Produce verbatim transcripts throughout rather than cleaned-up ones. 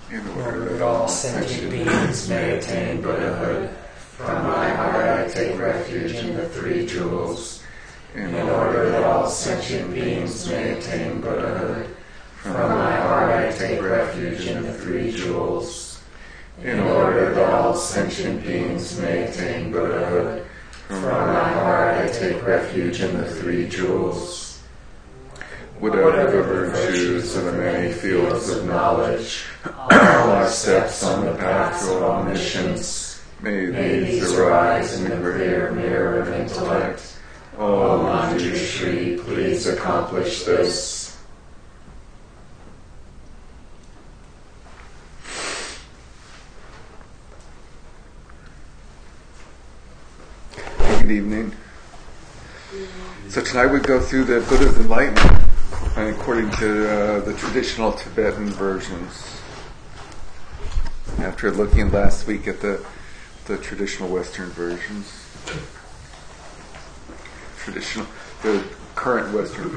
in order that all sentient beings may attain Buddhahood. From my heart I take refuge in the three jewels. In order that all sentient beings may attain Buddhahood. From my heart I take refuge in the three jewels. In order that all sentient beings may attain Buddhahood. From my heart I take refuge in the three jewels. Whatever virtues of the many fields of knowledge, all our steps on the path to omniscience, may these arise in the clear mirror of intellect. O Manjushri, please accomplish this. Good evening. So tonight we go through the Buddha's Enlightenment, and according to uh, the traditional Tibetan versions. After looking last week at the the traditional Western versions, traditional, the current Western,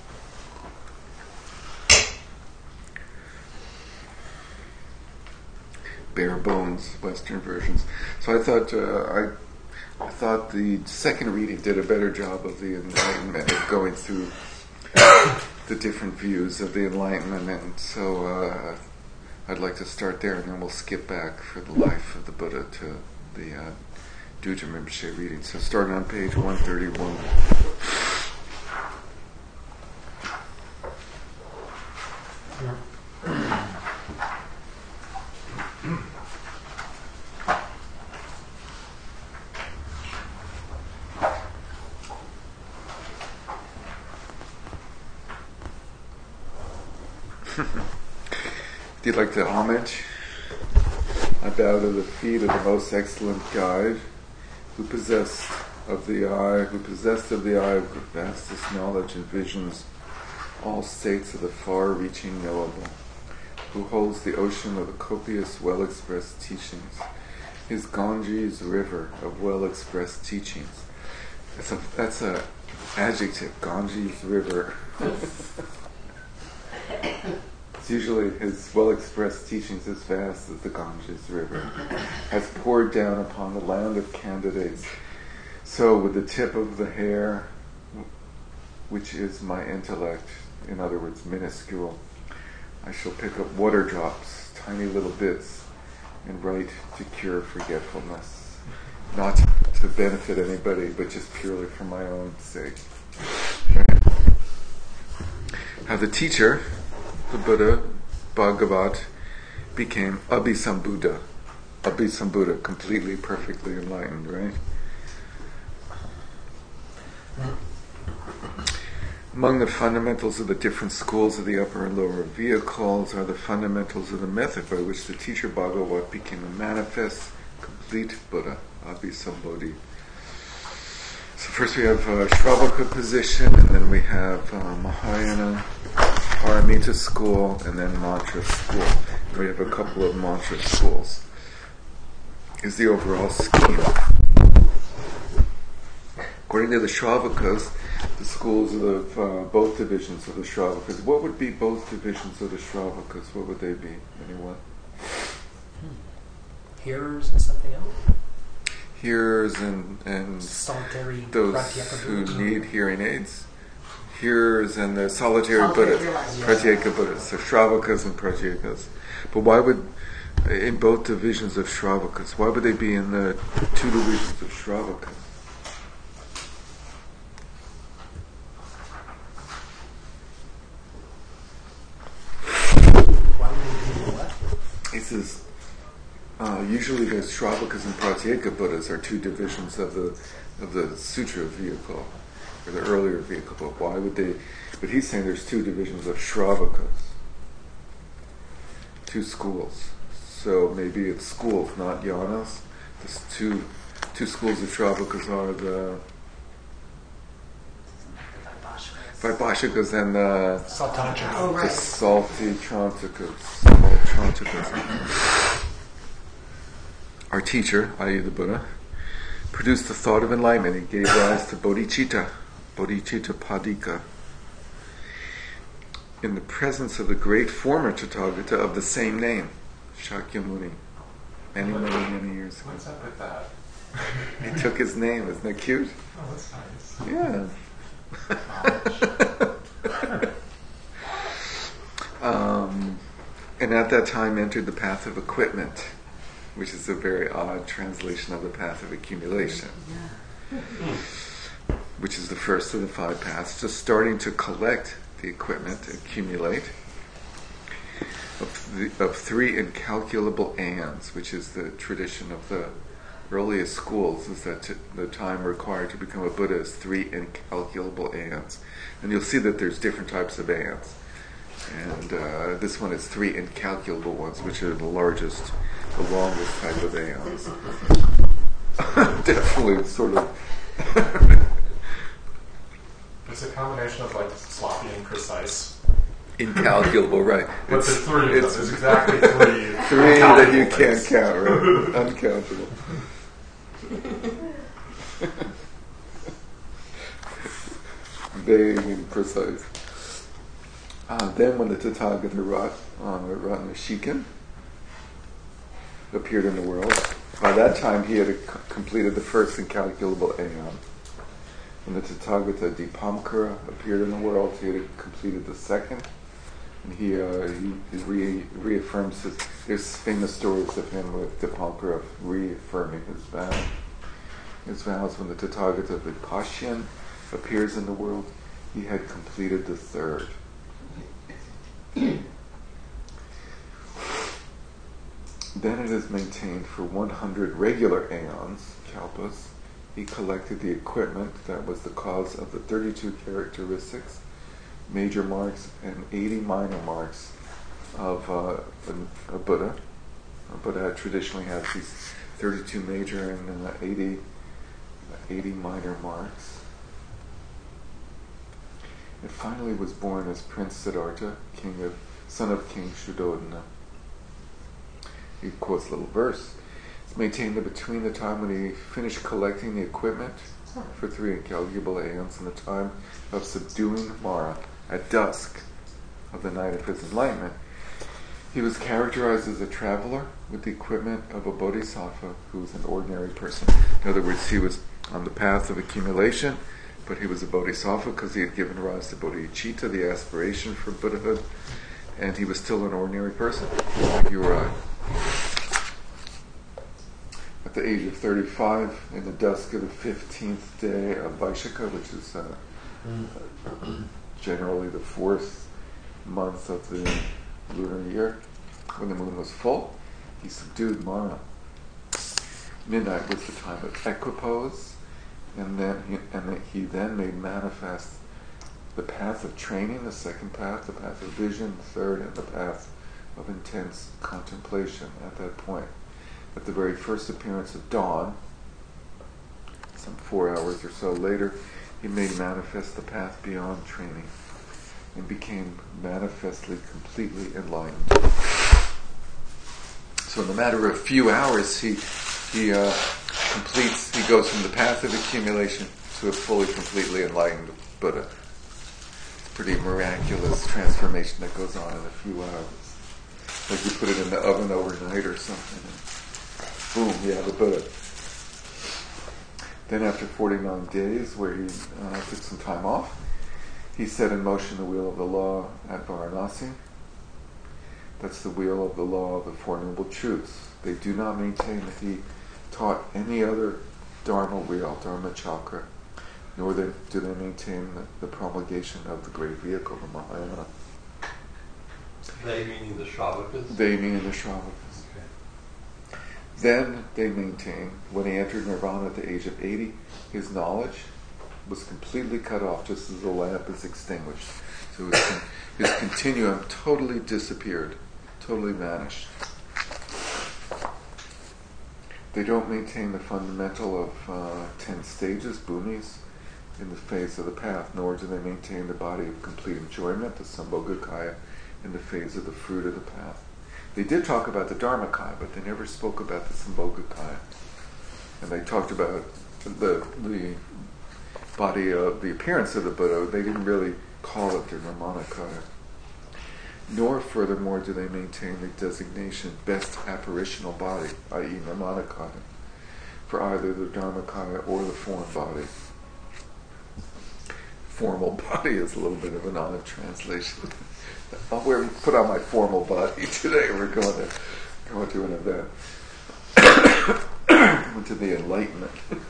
bare bones Western versions. So I thought uh, I. I thought the second reading did a better job of the Enlightenment, of going through the different views of the Enlightenment, and so uh, I'd like to start there, and then we'll skip back for the life of the Buddha to the uh, Dujam Rinpoche reading. So starting on page one thirty-one. Do you like the homage? I bow to the feet of the most excellent guide, who possessed of the eye, who possessed of the eye of vastest knowledge and visions, all states of the far-reaching knowable, who holds the ocean of the copious, well-expressed teachings, his Ganges river of well-expressed teachings. That's a that's a adjective, Ganges river. It's usually his well-expressed teachings as vast as the Ganges river has poured down upon the land of candidates. So with the tip of the hair, which is my intellect, in other words, minuscule, I shall pick up water drops, tiny little bits, and write to cure forgetfulness. Not to benefit anybody, but just purely for my own sake. Right? How the teacher, the Buddha, Bhagavat, became Abhisambuddha. Abhisambuddha, completely, perfectly enlightened, right? Among the fundamentals of the different schools of the upper and lower vehicles are the fundamentals of the method by which the teacher Bhagavat became a manifest, complete Buddha, Abhisambodhi. So first we have uh, Shravaka position, and then we have uh, Mahayana, Paramita school, and then mantra school. And we have a couple of mantra schools. Is the overall scheme. According to the Shravakas, the schools of the, uh, both divisions of the Shravakas, what would be both divisions of the Shravakas? What would they be? Anyone? Hmm. Hearers and something else? Hearers and, and solitary those who need hearing aids. Hearers and the solitary Buddhas, Pratyeka Buddhas, so Shravakas and Pratyekas. But why would, in both divisions of Shravakas, why would they be in the two divisions of Shravakas? Why would they be what? He says, uh, usually the Shravakas and Pratyeka Buddhas are two divisions of the of the Sutra vehicle, or the earlier vehicle, but why would they, but he's saying there's two divisions of Shravakas, two schools. So maybe it's schools, not yanas. There's two two schools of Shravakas are the Vaibhashikas and the, oh, right. the salty Trantikas. Trantikas. Our teacher, that is the Buddha, produced the thought of enlightenment. He gave rise to bodhicitta, bodhicitta padika. In the presence of the great former Tathagata of the same name, Shakyamuni, many, many, many years ago. What's up with that? He took his name. Isn't that cute? Oh, that's nice. Yeah. um, and at that time entered the path of equipment, which is a very odd translation of the path of accumulation, which is the first of the five paths. Just starting to collect the equipment, accumulate, of, the, of three incalculable ands, which is the tradition of the earliest schools, is that t- the time required to become a Buddha is three incalculable ands. And you'll see that there's different types of ands. And uh, this one is three incalculable ones, which are the largest, the longest type of ands. Definitely sort of... It's a combination of like sloppy and precise. Incalculable, right. But It's, the three of them, it's there's exactly three. three that you uncountable can't things. count, right? Uncountable. Vague and precise. Uh, then when the Tathagata Rat, uh, Ratnashikan appeared in the world, by that time he had c- completed the first incalculable aeon. When the Tathagata Dipamkara appeared in the world, he had completed the second. And he uh, he, he re- reaffirms his, there's famous stories of him with Dipamkara reaffirming his vow. His vows when the Tathagata Vipasyan appears in the world, he had completed the third. Then it is maintained for one hundred regular aeons, kalpas, he collected the equipment that was the cause of the thirty-two characteristics, major marks, and eighty minor marks of uh, a, a Buddha. A Buddha traditionally has these thirty-two major and uh, eighty, eighty minor marks. And finally was born as Prince Siddhartha, king of, son of King Shuddhodana. He quotes a little verse. It's maintained that between the time when he finished collecting the equipment for three incalculable aeons and the time of subduing Mara at dusk of the night of his enlightenment, he was characterized as a traveler with the equipment of a bodhisattva who was an ordinary person. In other words, he was on the path of accumulation, but he was a bodhisattva because he had given rise to bodhicitta, the aspiration for Buddhahood, and he was still an ordinary person, like you or I. At the age of thirty-five, in the dusk of the fifteenth day of Vaishaka, which is uh, generally the fourth month of the lunar year, when the moon was full, he subdued Mara. Midnight was the time of equipoise, and then he, and then he then made manifest the path of training, the second path, the path of vision, the third, and the path of intense contemplation at that point. At the very first appearance of dawn, some four hours or so later, he made manifest the path beyond training and became manifestly completely enlightened. So in the matter of a few hours, he he uh, completes, he goes from the path of accumulation to a fully, completely enlightened Buddha. It's a pretty miraculous transformation that goes on in a few hours. Like you put it in the oven overnight or something, and boom, you have a Buddha. Then after forty-nine days, where he uh, took some time off, he set in motion the wheel of the law at Varanasi. That's the wheel of the law of the Four Noble Truths. They do not maintain that he taught any other Dharma wheel, Dharma chakra, nor they, do they maintain the, the promulgation of the great vehicle, the Mahayana. They meaning the Shravakas? They meaning the Shravakas. Okay. Then they maintain, when he entered Nirvana at the age of eighty, his knowledge was completely cut off, just as the lamp is extinguished. So his, con- his continuum totally disappeared, totally vanished. They don't maintain the fundamental of uh, ten stages, bhumis, in the phase of the path, nor do they maintain the body of complete enjoyment, the Sambhogakaya, in the phase of the fruit of the path. They did talk about the Dharmakaya, but they never spoke about the Sambhogakaya. And they talked about the the body of the appearance of the Buddha. They didn't really call it the Nirmanakaya. nor furthermore do they maintain the designation best apparitional body, that is. Nirmanakaya, for either the Dharmakaya or the form body. Formal body is a little bit of an odd translation. I'll wear, put on my formal body today. We're going to go to an event. To the Enlightenment.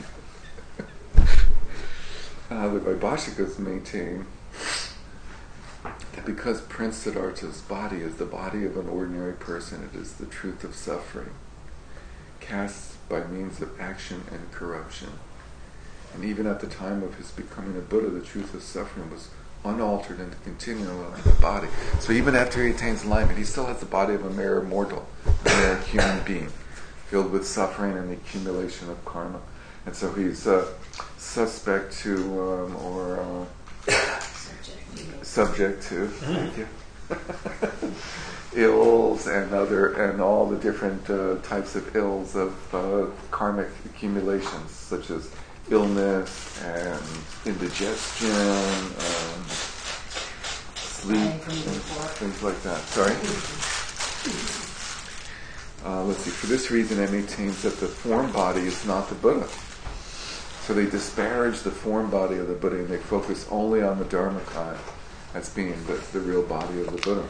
uh, the Vaibhashikas maintain that because Prince Siddhartha's body is the body of an ordinary person, it is the truth of suffering, cast by means of action and corruption. And even at the time of his becoming a Buddha, the truth of suffering was unaltered and continual in the body. So even after he attains enlightenment, he still has the body of a mere mortal, a mere human being, filled with suffering and the accumulation of karma. And so he's uh, suspect to, um, or uh, subject to, thank you, ills and other, and all the different uh, types of ills of uh, karmic accumulations, such as illness and indigestion, um, sleep, and things like that. Sorry? Uh, let's see, for this reason it maintains that the form body is not the Buddha. So they disparage the form body of the Buddha and they focus only on the Dharmakaya as being the, the real body of the Buddha.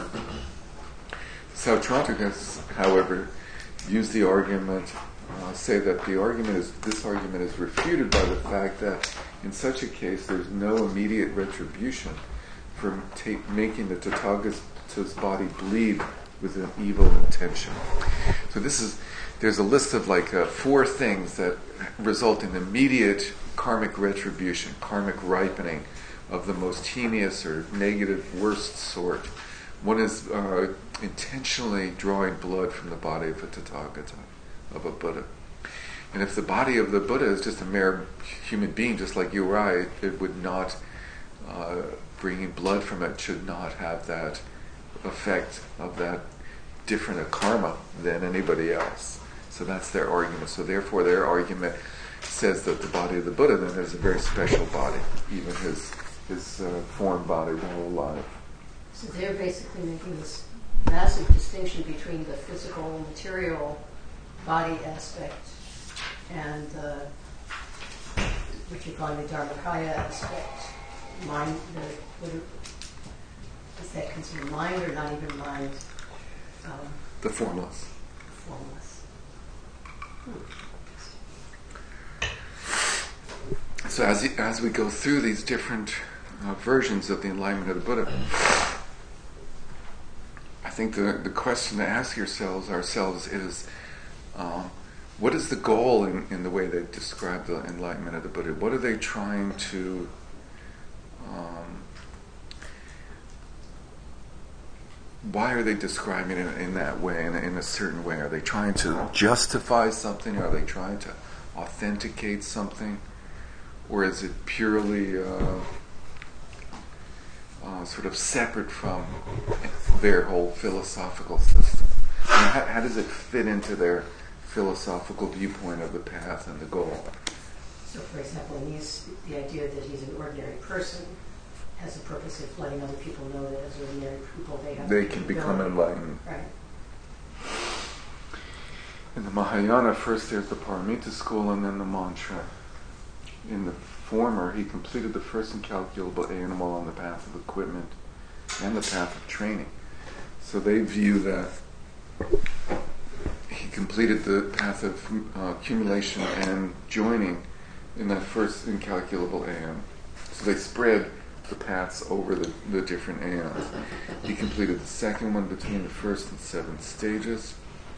Sautrantikas, however, use the argument, uh, say that the argument is, this argument is refuted by the fact that in such a case there's no immediate retribution for ta- making the Tathagata's body bleed with an evil intention. So this is, there's a list of like uh, four things that result in immediate karmic retribution, karmic ripening of the most heinous or negative, worst sort. One is uh, intentionally drawing blood from the body of a Tathagata, of a Buddha. And if the body of the Buddha is just a mere human being, just like you or I, it, it would not, uh, bringing blood from it should not have that effect of that different a karma than anybody else. So that's their argument. So therefore their argument says that the body of the Buddha then is a very special body, even his his uh, form body while alive. So they're basically making this massive distinction between the physical, material body aspect and uh, what you're calling the Dharmakaya aspect. Mind, the, what, is that considered mind or not even mind? Um, the formless. Formless. Hmm. So as as we go through these different uh, versions of the enlightenment of the Buddha, I think the the question to ask yourselves ourselves is, um, what is the goal in, in the way they describe the enlightenment of the Buddha? What are they trying to um, why are they describing it in that way, in a, in a certain way? Are they trying to justify something? Are they trying to authenticate something? Or is it purely uh, uh, sort of separate from their whole philosophical system? I mean, how, how does it fit into their philosophical viewpoint of the path and the goal? So, for example, in these, the idea that he's an ordinary person has the purpose of letting other people know that as ordinary people they have they can become enlightened. Right. In the Mahayana, first there's the Paramita school and then the mantra. In the former, he completed the first incalculable animal on the path of equipment and the path of training. So they view that he completed the path of uh, accumulation and joining in that first incalculable aeon. So they spread the paths over the, the different aeons. He completed the second one between the first and seventh stages.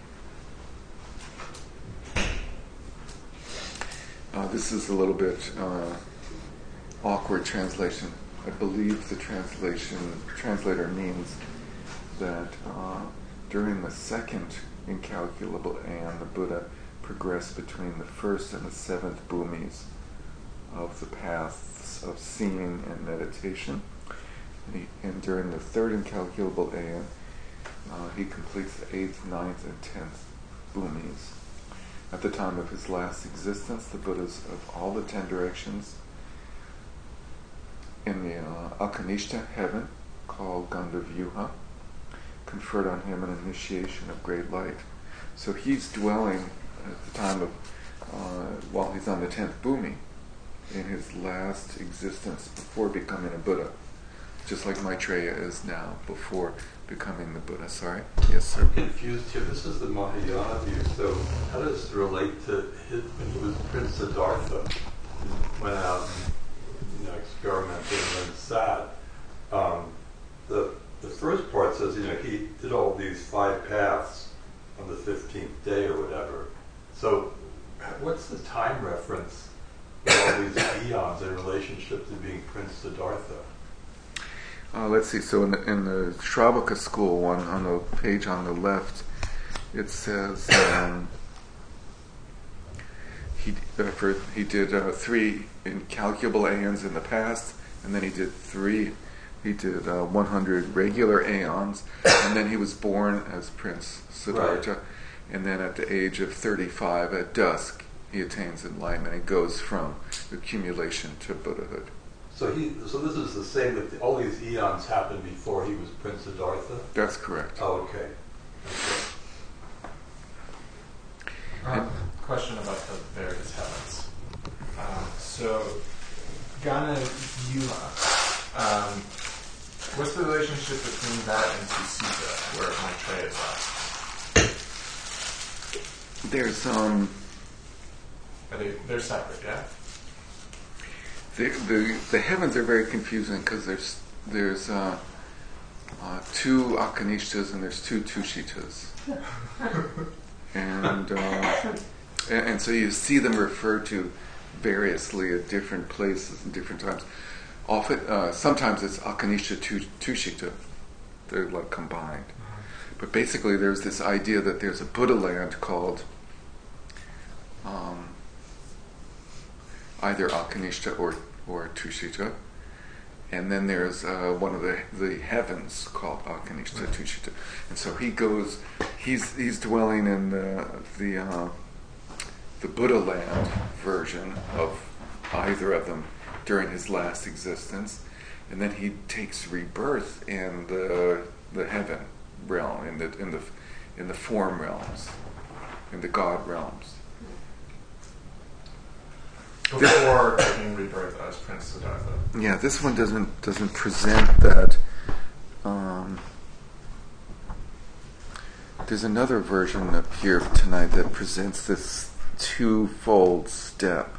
Uh, this is a little bit uh, awkward translation. I believe the translation translator means that uh, during the second incalculable aeon, the Buddha progressed between the first and the seventh bhumis of the paths of seeing and meditation. And, he, and during the third incalculable aeon, uh, he completes the eighth, ninth, and tenth bhumis. At the time of his last existence, the Buddhas of all the ten directions in the uh, Akanishta heaven, called Gandhavyuha, conferred on him an initiation of great light. So he's dwelling at the time of, uh, while he's on the tenth bhumi, in his last existence before becoming a Buddha, just like Maitreya is now before becoming the Buddha. Sorry? Yes, sir. I'm confused here. This is the Mahayana view, so how does it relate to his, when he was Prince Siddhartha, went out and, you know, experimented and then sat? Um, the the first part says, you know, he did all these five paths on the fifteenth day or whatever. So what's the time reference with all these eons in relationship to being Prince Siddhartha? Uh, let's see, so in the, in the Shravaka school one, on the page on the left, it says um, he, uh, for, he did uh, three incalculable aeons in the past, and then he did three, he did uh, one hundred regular aeons, and then he was born as Prince Siddhartha, right. And then at the age of thirty-five, at dusk, he attains enlightenment. He goes from accumulation to Buddhahood. So he, so this is the same, that the, all these eons happened before he was Prince Siddhartha? That's correct. Oh, okay. okay. Um, question about the various heavens. Um, so, Gana Yuha, um, what's the relationship between that and Tusita, where Maitreya is at? There's, um... Are they, they're separate, yeah? The, the the heavens are very confusing because there's there's uh, uh, two Akanishtas and there's two Tushitas, and, uh, and and so you see them referred to variously at different places and different times. Often, uh, sometimes it's Akanishta Tushita, they're like combined. But basically, there's this idea that there's a Buddha land called Um, either Akanishta or, or Tushita, and then there's uh, one of the the heavens called Akanishta right. Tushita, and so he goes, he's he's dwelling in the the uh, the Buddha land version of either of them during his last existence, and then he takes rebirth in the the heaven realm, in the in the in the form realms, in the God realms. Before taking rebirth as Prince Siddhartha. Yeah, this one doesn't doesn't present that. Um, there's another version up here tonight that presents this twofold step.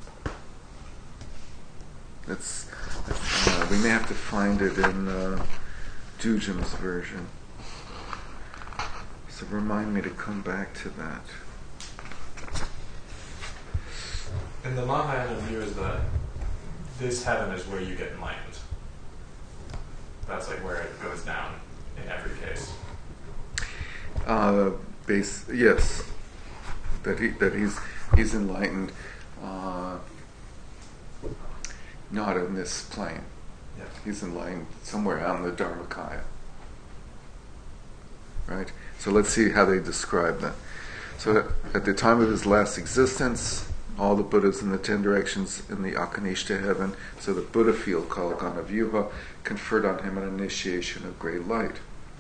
That's uh, we may have to find it in uh, Dujam's version. So remind me to come back to that. And the Mahayana view is that this heaven is where you get enlightened. That's like where it goes down in every case. Uh, base yes, that he that he's he's enlightened, uh, not in this plane. Yeah. He's enlightened somewhere out in the Dharmakaya. Right. So let's see how they describe that. So at the time of his last existence, all the Buddhas in the ten directions in the Akanishta heaven, so the Buddha field called Ganavyuha, conferred on him an initiation of great light.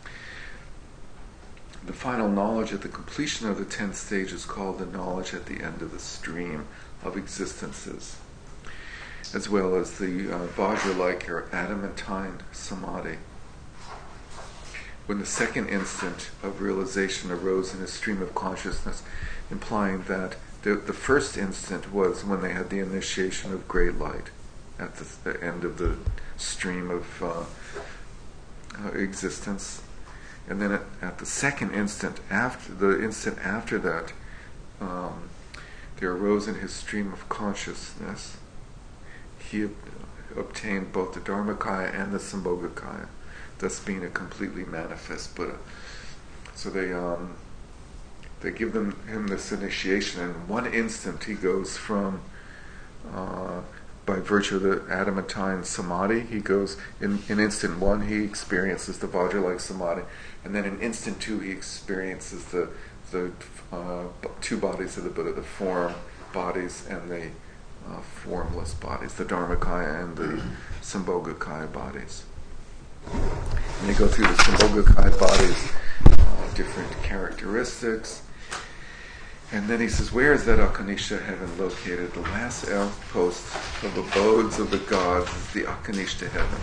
The final knowledge at the completion of the tenth stage is called the knowledge at the end of the stream of existences, as well as the uh, Vajra-like or adamantine samadhi. When the second instant of realization arose in a stream of consciousness, implying that The, the first instant was when they had the initiation of great light at the, the end of the stream of uh, uh, existence, and then at, at the second instant, after the instant after that, um, there arose in his stream of consciousness. He ob- obtained both the Dharmakaya and the Sambhogakaya, thus being a completely manifest Buddha. So they. Um, They give them him this initiation, and in one instant he goes from, uh, by virtue of the adamantine samadhi, he goes, in, in instant one he experiences the Vajra-like samadhi, and then in instant two he experiences the the uh, two bodies of the Buddha, the form bodies and the uh, formless bodies, the Dharmakaya and the Sambhogakaya bodies. And they go through the Sambhogakai body's uh, different characteristics. And then he says, where is that Akanishta heaven located? The last outpost of abodes of the gods is the Akanishta heaven,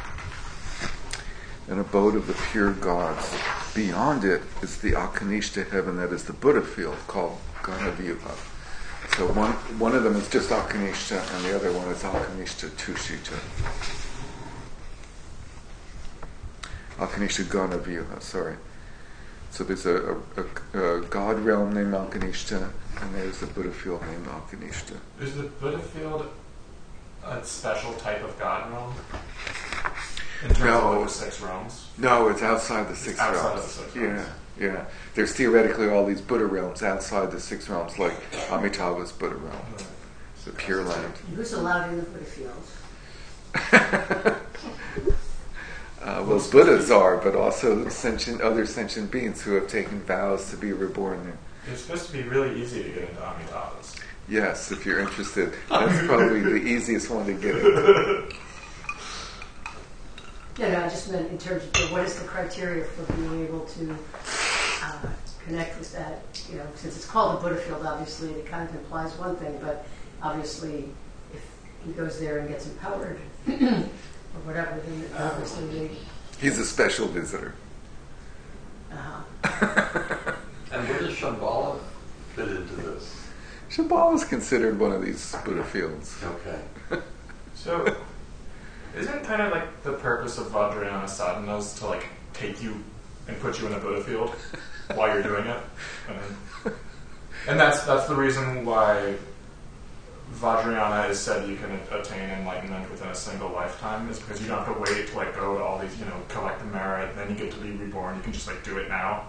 an abode of the pure gods. Beyond it is the Akanishta heaven, that is the Buddha field, called Ganavyuha. So one one of them is just Akanishta, and the other one is Akanishta Tushita. Akanishta Ganavyuha, sorry. So there's a, a, a, a god realm named Akanishta, and there's the Buddha field named Akanishta. Is the Buddha field a special type of god realm? In terms No. of like the six realms? No, it's outside the six Outside realms. of the six yeah, realms. yeah. There's theoretically all these Buddha realms outside the six realms, like Amitabha's Buddha realm, the Pure Land. Who's allowed in the Buddha fields? Uh, well, Buddhas are, but also sentient, other sentient beings who have taken vows to be reborn there. It's supposed to be really easy to get into Amitabha's. Yes, if you're interested. That's probably the easiest one to get into. No, no, I just meant in terms of what is the criteria for being able to uh, connect with that. You know, since it's called the Buddha field, obviously it kind of implies one thing, but obviously if he goes there and gets empowered or whatever, then obviously they... He's a special visitor. Uh-huh. And where does Shambhala fit into this? Shambhala is considered one of these Buddha fields. Okay. So, isn't kind of like the purpose of Vajrayana sadhanas to like take you and put you in a Buddha field while you're doing it? I mean, and that's that's the reason why Vajrayana is said you can attain enlightenment within a single lifetime, is because you don't have to wait to like go to all these, you know, collect the merit, then you get to be reborn. You can just like do it now.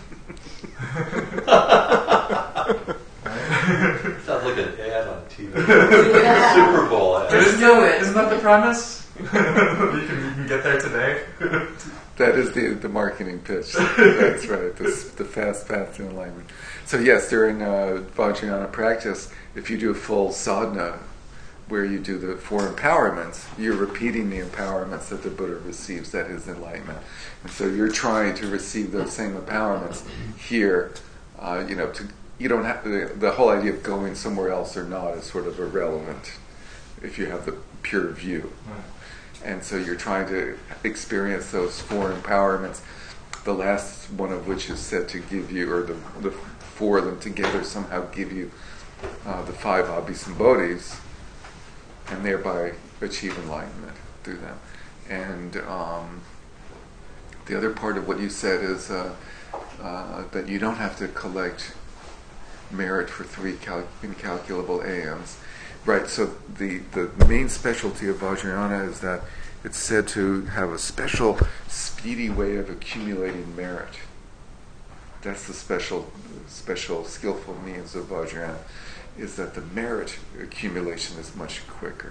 Sounds like an ad on T V. Super Bowl ad. Just do it. Isn't that the premise? you, can, you can get there today. That is the the marketing pitch. That's right, the, the fast path to enlightenment. So yes, during uh, Vajrayana practice, if you do a full sadhana, where you do the four empowerments, you're repeating the empowerments that the Buddha receives at his enlightenment. And so you're trying to receive those same empowerments here. Uh, you know, to, you don't have to, the whole idea of going somewhere else or not is sort of irrelevant if you have the pure view. And so you're trying to experience those four empowerments, the last one of which is said to give you, or the, the four of them together somehow give you uh, the five abhisambodhis, and thereby achieve enlightenment through them. And um, the other part of what you said is uh, uh, that you don't have to collect merit for three cal- incalculable aeons. Right, so the, the main specialty of Vajrayana is that it's said to have a special, speedy way of accumulating merit. That's the special, special, skillful means of Vajrayana, is that the merit accumulation is much quicker.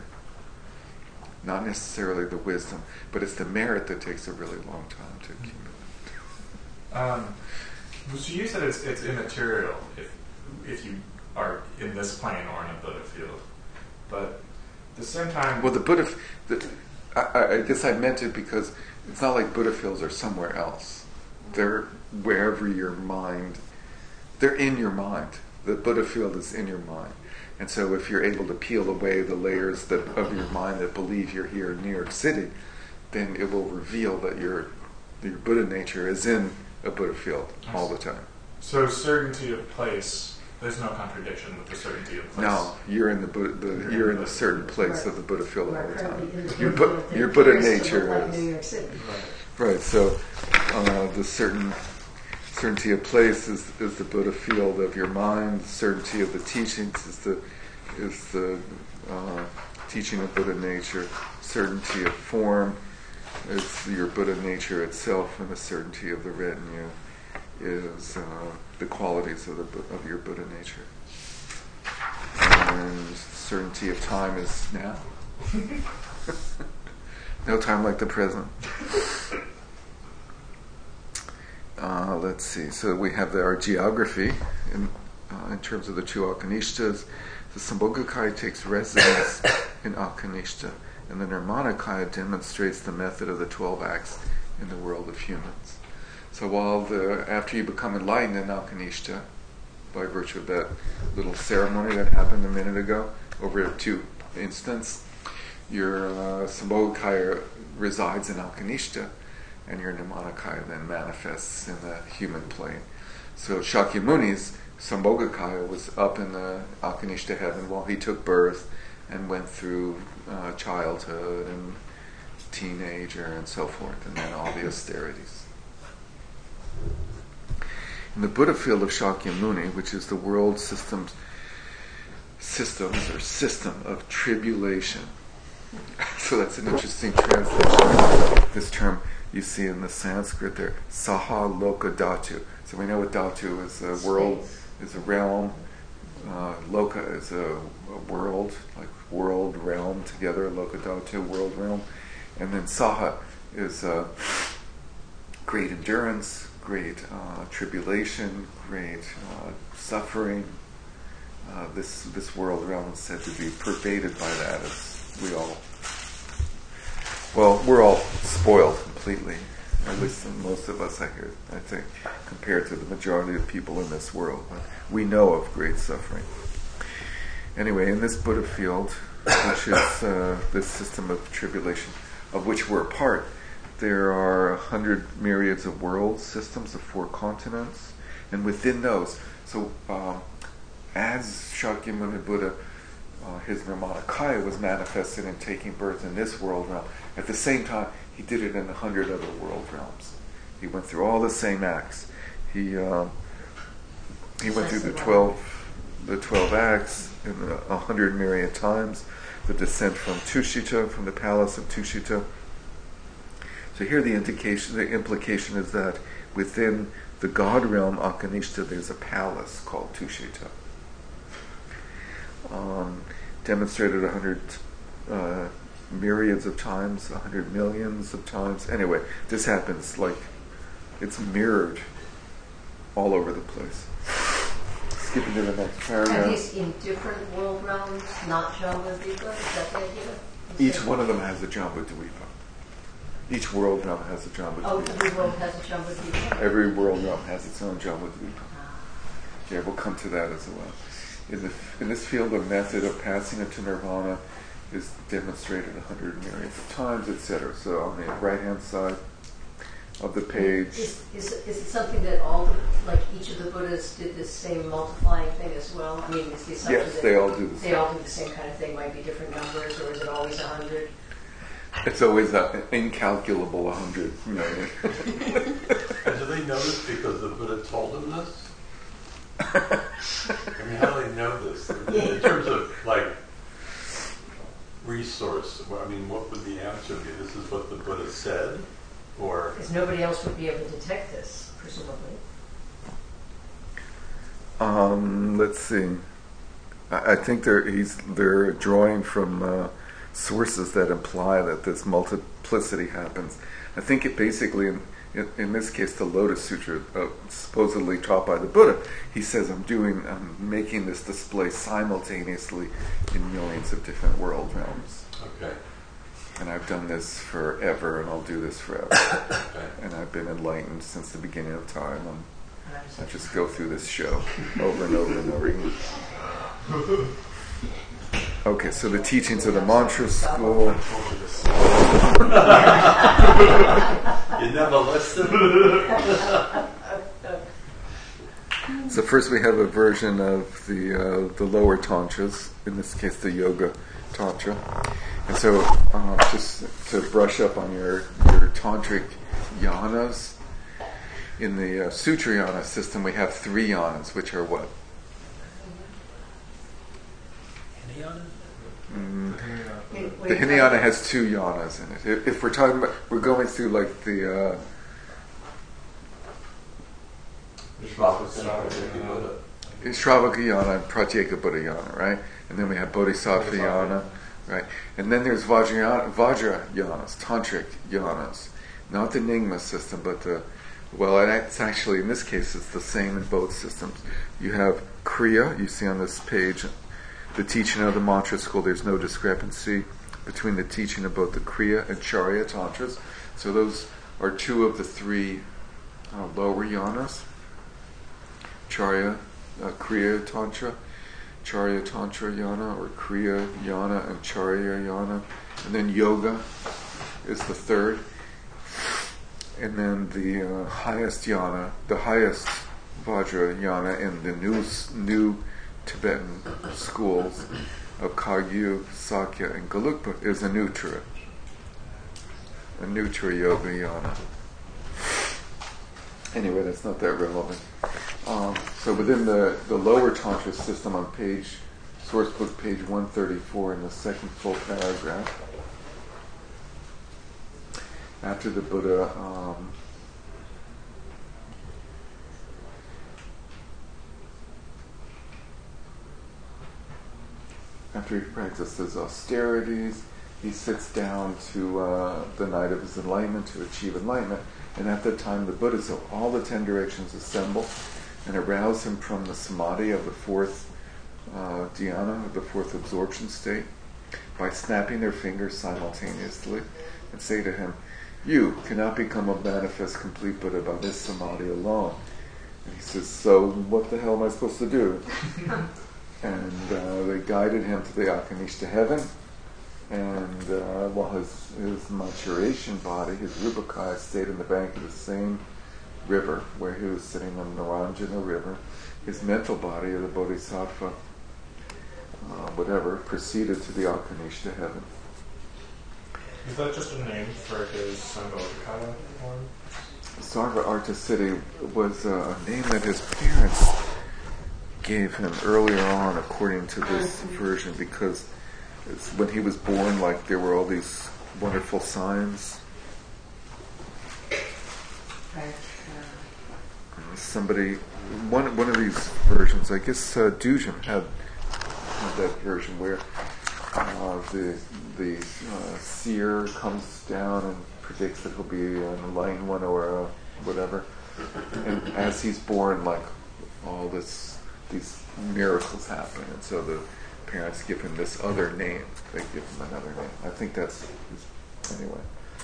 Not necessarily the wisdom, but it's the merit that takes a really long time to accumulate. Um, so you said it's it's immaterial if if you are in this plane or in a Buddha field, but at the same time, Well, the Buddha, the, I, I guess I meant it because it's not like Buddha fields are somewhere else. They're wherever your mind, they're in your mind. The Buddha field is in your mind. And so if you're able to peel away the layers that of your mind that believe you're here in New York City, then it will reveal that your your Buddha nature is in a Buddha field all the time. so certainty of place. There's no contradiction with the certainty of place. No, you're in the Buddha, the, you're in a certain place of the Buddha field all We're the currently in time. the Your, Buddha Bu- field that your Buddha appears to nature look like is New York City. Right. right. So uh, the certain certainty of place is, is the Buddha field of your mind. The certainty of the teachings is the is the uh, teaching of Buddha nature. Certainty of form is your Buddha nature itself, and the certainty of the retinue is uh, the qualities of the of your Buddha nature. And certainty of time is now. No time like the present. Uh, let's see. So we have the, our geography in, uh, in terms of the two Akanishtas. The Sambhogakai takes residence in Akanishta, and the Nirmanakaya demonstrates the method of the twelve acts in the world of humans. So while the after you become enlightened in Alkanishta, by virtue of that little ceremony that happened a minute ago, over two instants, your uh, Sambhogakaya resides in Alkanishta, and your Nirmanakaya then manifests in the human plane. So Shakyamuni's Sambhogakaya was up in the Alkanishta heaven while he took birth and went through uh, childhood and teenager and so forth, and then all the austerities. In the Buddha field of Shakyamuni, which is the world systems, systems or system of tribulation. So that's an interesting translation. This term you see in the Sanskrit there, Saha Loka Dhatu. So we know what Dhatu is, a world, is a realm. Uh, Loka is a, a world, like world, realm together, Loka Dhatu, world, realm. And then Saha is uh, great endurance, great uh, tribulation, great uh, suffering. Uh, this this world realm is said to be pervaded by that, as we all, well, we're all spoiled completely, at least most of us, I hear, I think, compared to the majority of people in this world. But we know of great suffering. Anyway, in this Buddha field, which is uh, this system of tribulation, of which we're a part, there are a hundred myriads of world systems of four continents, and within those, so um, as Shakyamuni Buddha, uh, his Nirmanakaya was manifested in taking birth in this world realm, at the same time he did it in a hundred other world realms. He went through all the same acts. He um, he went through the twelve the twelve acts in a hundred myriad times. The descent from Tushita, from the palace of Tushita. So here the indication, the implication is that within the God realm, Alkanishta, there's a palace called Tushita. Um, demonstrated a hundred uh, myriads of times, a hundred millions of times. Anyway, this happens like it's mirrored all over the place. Skipping to the next paragraph. And these in different world realms, not Jambudvipa, is that the idea? Is Each that- one of them has a Jambudvipa. Each world realm has a Jambudvipa. Oh, every world has a Jambudvipa. Every world realm has its own Jambudvipa. Ah. Yeah, we'll come to that as well. In, the, in this field, the method of passing into nirvana is demonstrated a hundred myriads of times, et cetera. So on the right-hand side of the page, Is, is, is it something that all, the, like each of the Buddhas did this same multiplying thing as well? I mean, is the assumption yes, that they all do the they same. all do the same kind of thing, might be different numbers, or is it always a hundred? It's always an incalculable hundred million. And do they know this because the Buddha told them this? I mean, how do they know this? In terms of, like, resource, well, I mean, what would the answer be? This is what the Buddha said? Or... Because nobody else would be able to detect this, presumably. Um, let's see. I, I think they're he's they're drawing from uh, sources that imply that this multiplicity happens. I think it basically, in, in, in this case, the Lotus Sutra, uh, supposedly taught by the Buddha, he says, "I'm doing, I'm making this display simultaneously in millions of different world realms." Okay. And I've done this forever, and I'll do this forever. Okay. And I've been enlightened since the beginning of time. I'm, I just go through this show over and over and over again. Okay, so the teachings of the mantra school. You never listen? So first we have a version of the uh, the lower tantras, in this case the yoga tantra. And so uh, just to brush up on your, your tantric yanas, in the uh, Sutrayana system we have three yanas, which are what? Hinayana? Mm, Wait, the Hinayana has two yanas in it. If, if we're talking about, we're going through like the uh, Shravaka yana and Pratyeka Buddha yana, right? And then we have Bodhisattva yana, right? And then there's Vajrayana, Vajra yanas, tantric yanas. Not the Nyingma system, but the, well, it's actually, in this case, it's the same in both systems. You have Kriya, you see on this page, the teaching of the mantra school, there's no discrepancy. between the teaching of both the Kriya and Charya Tantras. So those are two of the three uh, lower yanas. Charya, uh, Kriya Tantra, Charya Tantra Yana, or Kriya Yana and Charya Yana. And then Yoga is the third. And then the uh, highest yana, the highest Vajra yana in the new new Tibetan schools of Kagyu, Sakya, and Gelugpa is Anuttara. Anuttara Yoga yana. Anyway, that's not that relevant. Um, so within the, the lower Tantra system on page, source book page one thirty-four in the second full paragraph, after the Buddha um, after he practices austerities, he sits down to uh, the night of his enlightenment to achieve enlightenment, and at that time the Buddhas of all the ten directions assemble and arouse him from the samadhi of the fourth uh, dhyana, of the fourth absorption state, by snapping their fingers simultaneously and say to him, "You cannot become a manifest complete Buddha by this samadhi alone." And he says, "So what the hell am I supposed to do?" And uh, they guided him to the Akanishta heaven, and uh, while his, his maturation body, his Rupakaya, stayed in the bank of the same river where he was sitting on the Naranjana river, his mental body, or the Bodhisattva, uh, whatever, proceeded to the Akanishta heaven. Is that just a name for his Sambodhikaya form? Sarva Artasiddhi was uh, a name that his parents gave him earlier on, according to this version, because it's when he was born, like there were all these wonderful signs. Somebody, one one of these versions, I guess uh, Dujam had, had that version where uh, the the uh, seer comes down and predicts that he'll be an enlightened one or a whatever, and as he's born, like all this these miracles happen, and so the parents give him this other name. They give him another name. I think that's anyway.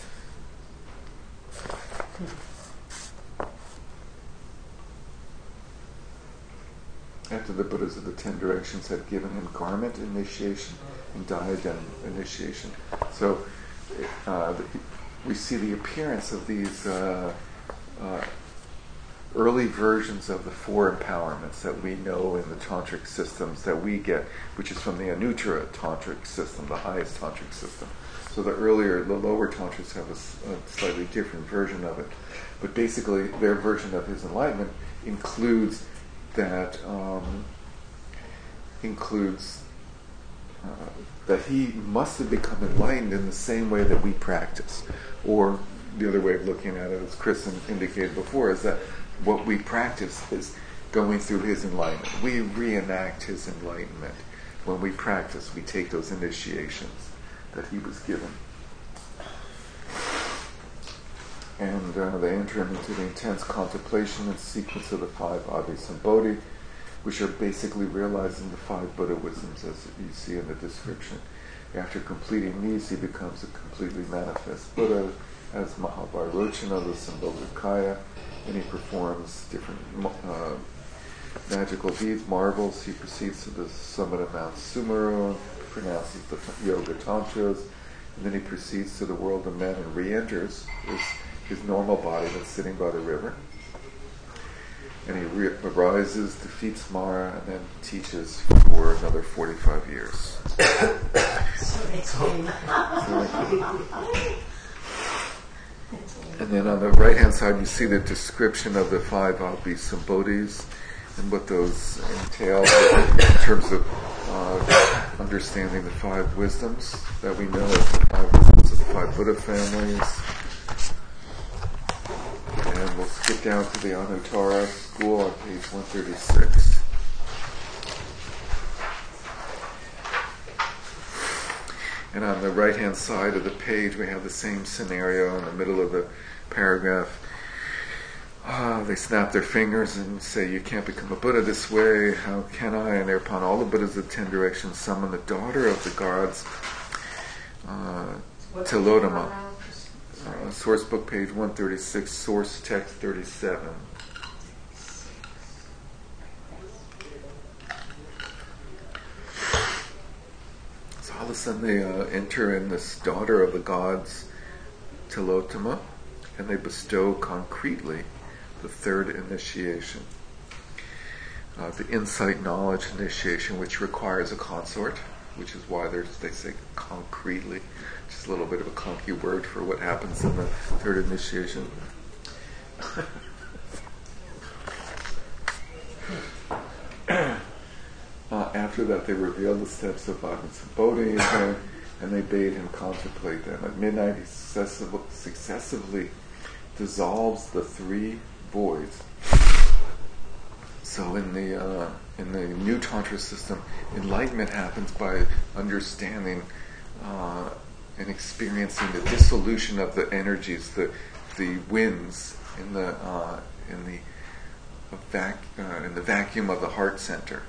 After the Buddhas of the Ten Directions had given him garment initiation and diadem initiation, so uh, the, we see the appearance of these uh, uh, early versions of the four empowerments that we know in the tantric systems that we get, which is from the Anuttara tantric system, the highest tantric system. So the earlier, the lower tantras have a, a slightly different version of it, but basically their version of his enlightenment includes that um, includes uh, that he must have become enlightened in the same way that we practice, or the other way of looking at it, as Chris indicated before, is that what we practice is going through his enlightenment. We reenact his enlightenment. When we practice, we take those initiations that he was given. And uh, they enter him into the intense contemplation and sequence of the five Abhisambodhi, which are basically realizing the five Buddha wisdoms as you see in the description. After completing these, he becomes a completely manifest Buddha as Mahavairochana, the Sambodhikaya, and he performs different uh, magical deeds, marvels. He proceeds to the summit of Mount Sumeru, pronounces the Yoga Tantras, and then he proceeds to the world of men and re-enters his, his normal body that's sitting by the river. And he re- arises, defeats Mara, and then teaches for another forty-five years. And then on the right-hand side, you see the description of the five Abhisambodhis and what those entail in terms of uh, understanding the five wisdoms that we know as the five wisdoms of the five Buddha families. And we'll skip down to the Anuttara school on page one thirty-six. And on the right-hand side of the page, we have the same scenario in the middle of the paragraph. Uh, they snap their fingers and say, "You can't become a Buddha this way. How can I?" And thereupon all the Buddhas of ten directions summon the daughter of the gods, uh, What's Telotama. the pronoun? Sorry. Uh, source book page one thirty-six, source text thirty-seven. So all of a sudden they uh, enter in this daughter of the gods, Telotama, and they bestow concretely the third initiation. Uh, the insight knowledge initiation, which requires a consort, which is why they say concretely, just a little bit of a clunky word for what happens in the third initiation. uh, after that, they revealed the steps of Vajrasambodhi, and, and they bade him contemplate them. At midnight, he successively, successively dissolves the three voids. So in the uh, in the new Tantra system, enlightenment happens by understanding uh, and experiencing the dissolution of the energies, the the winds in the uh, in the vac uh, in the vacuum of the heart center.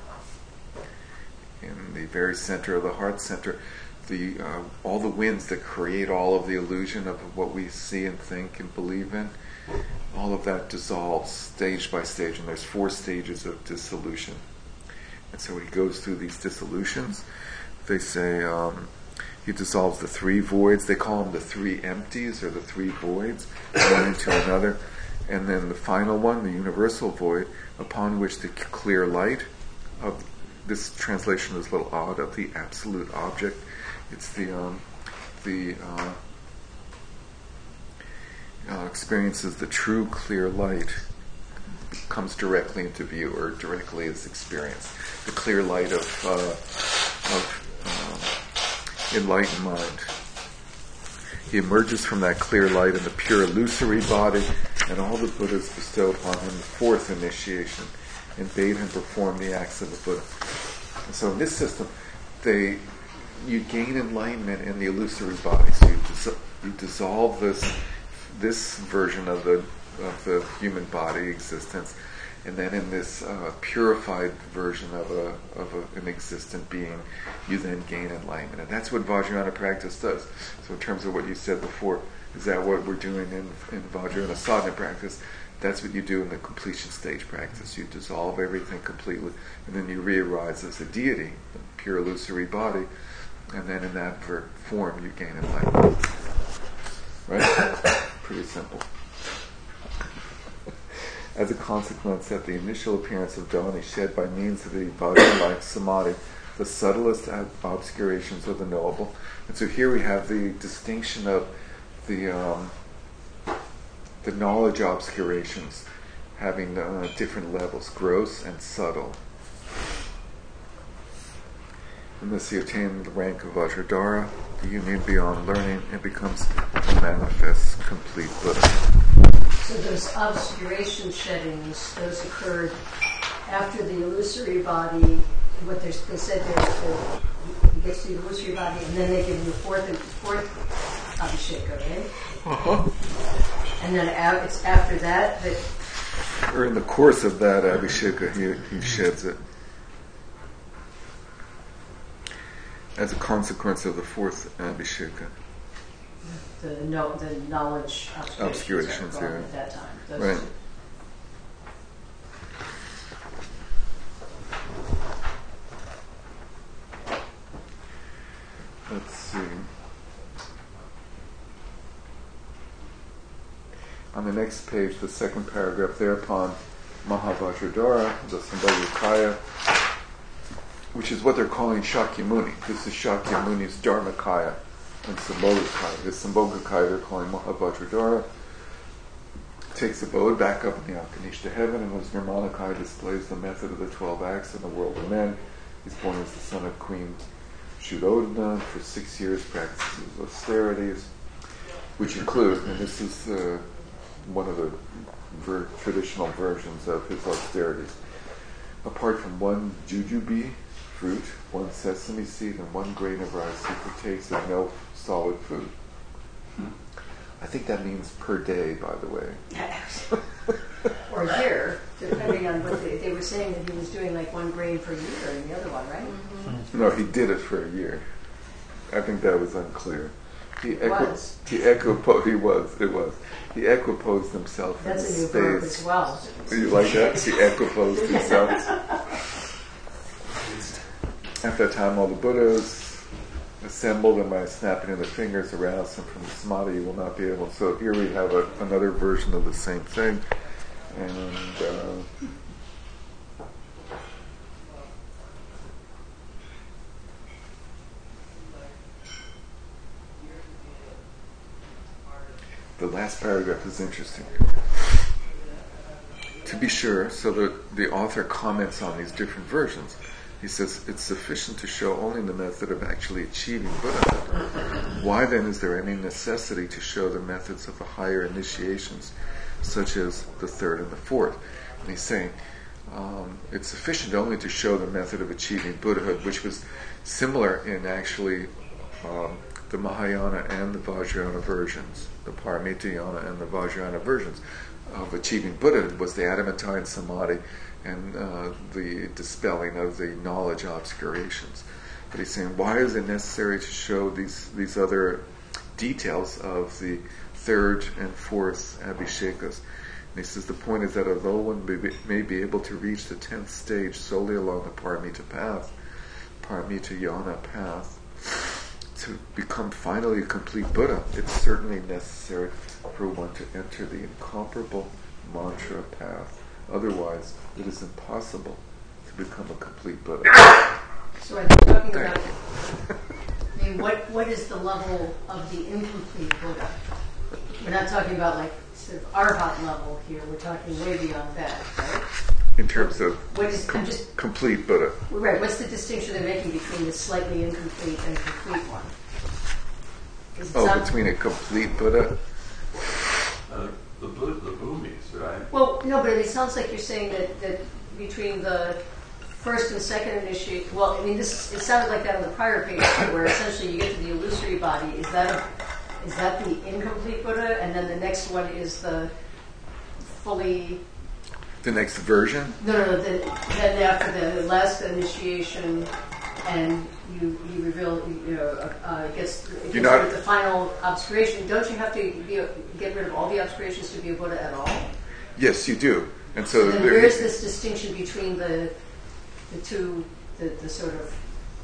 In the very center of the heart center, the uh, all the winds that create all of the illusion of what we see and think and believe in. All of that dissolves stage by stage, and there's four stages of dissolution. And so he goes through these dissolutions. They say um, he dissolves the three voids. They call them the three empties, or the three voids, one into another. And then the final one, the universal void, upon which the clear light of, this translation is a little odd, of the absolute object. It's the um, the uh, Uh, experiences the true clear light, comes directly into view, or directly is experienced. The clear light of, uh, of uh, enlightened mind. He emerges from that clear light in the pure illusory body, and all the Buddhas bestow upon him the fourth initiation and bade him perform the acts of the Buddha. And so in this system, they you gain enlightenment in the illusory body. So you, dis- you dissolve this this version of the of the human body existence, and then in this uh, purified version of a of a, an existent being, you then gain enlightenment, and that's what Vajrayana practice does. So, in terms of what you said before, is that what we're doing in in Vajrayana sadhana practice? That's what you do in the completion stage practice. You dissolve everything completely, and then you re-arise as a deity, a pure illusory body, and then in that form you gain enlightenment. Right? Pretty simple. As a consequence, at the initial appearance of dawn, he shed by means of the Vajra-like samadhi the subtlest obscurations of the knowable. And so here we have the distinction of the um, the knowledge obscurations having uh, different levels, gross and subtle. And thus he attained the rank of Vajradhara, the union beyond learning, and becomes a manifest, complete Buddha. So those obscuration sheddings, those occurred after the illusory body. What they said there, so he gets to the illusory body, and then they give him the fourth and fourth abhisheka, right? Uh-huh. And then it's after that that. Or in the course of that abhisheka, he he sheds it. As a consequence of the fourth abhisheka. The no, the knowledge obscurations, obscurations are yeah. at that time. Those Right. two. Let's see. On the next page, the second paragraph, thereupon Mahavajradhara, the Sambhogakaya, which is what they're calling Shakyamuni. This is Shakyamuni's Dharmakaya and Sambhogakaya. This Sambhogakaya they're calling Mahavajradhara, takes abode back up in the Alkanishta heaven, and as Nirmanakaya displays the method of the twelve acts in the world of men. He's born as the son of Queen Shuddhodana. For six years practices austerities, which include, and this is uh, one of the ver- traditional versions of his austerities, apart from one jujube fruit, one sesame seed, and one grain of rice, he partakes of no solid food. Hmm. I think that means per day, by the way. Or a year, depending on what they, they were saying that he was doing like one grain per year and the other one, right? Mm-hmm. No, he did it for a year. I think that was unclear. He It equi- was. He equiposed. He was. It was. He equiposed himself That's in a new verb space. as well. You like that? He equiposed himself. At that time, all the Buddhas assembled, and by snapping of the fingers aroused them from the samadhi, you will not be able. So here we have a, another version of the same thing, and. Uh, The last paragraph is interesting. To be sure, so the, the author comments on these different versions. He says, it's sufficient to show only the method of actually achieving Buddhahood. Why then is there any necessity to show the methods of the higher initiations, such as the third and the fourth? And he's saying, um, it's sufficient only to show the method of achieving Buddhahood, which was similar in actually um, the Mahayana and the Vajrayana versions, the Paramitayana and the Vajrayana versions of achieving Buddhahood was the adamantine samadhi and uh, the dispelling of the knowledge obscurations. But he's saying, why is it necessary to show these these other details of the third and fourth abhishekas? And he says the point is that although one may be, may be able to reach the tenth stage solely along the Paramita path, Paramitayana path, to become finally a complete Buddha, it's certainly necessary for one to enter the incomparable mantra path. Otherwise, it is impossible to become a complete Buddha. So are they talking about, I mean, what, what is the level of the incomplete Buddha? We're not talking about like sort of arhat level here, we're talking way beyond that, right? In terms of What is, com- I'm just, complete Buddha. right, what's the distinction they're making between the slightly incomplete and complete one? Is it Oh, some- between a complete Buddha? Uh, the Buddha, the Bhumis, right? Well, no, but it sounds like you're saying that, that between the first and second initiate, well, I mean, this it sounded like that on the prior page, where essentially you get to the illusory body. Is that a, is that the incomplete Buddha, and then the next one is the fully? The next version? No, no, no. The, then after the last initiation, and you you reveal, you know, uh, uh, gets, gets You're not- rid of the final obscuration. Don't you have to be, get rid of all the obscurations to be a Buddha at all? Yes, you do. And so Then there- where is this distinction between the the two, the, the sort of,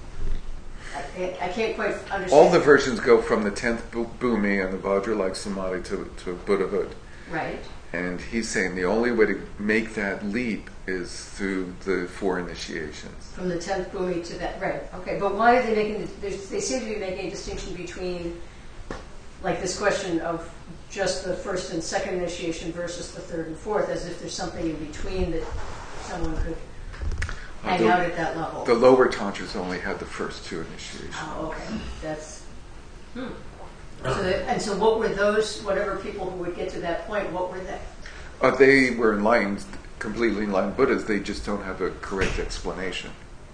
I can't, I can't quite understand. all the versions go from the tenth bu- bhumi and the Vajra-like samadhi to, to Buddhahood. Right. And he's saying the only way to make that leap is through the four initiations. From the tenth bhumi to that, right. Okay, but why are they making, the, they seem to be making a distinction between, like this question of just the first and second initiation versus the third and fourth, as if there's something in between that someone could hang Uh, the- out at that level. The lower tantras only had the first two initiations. Oh, okay. That's, hmm. So that, and so what were those, whatever people who would get to that point, what were they? Uh, they were enlightened, completely enlightened Buddhas. They just don't have a correct explanation.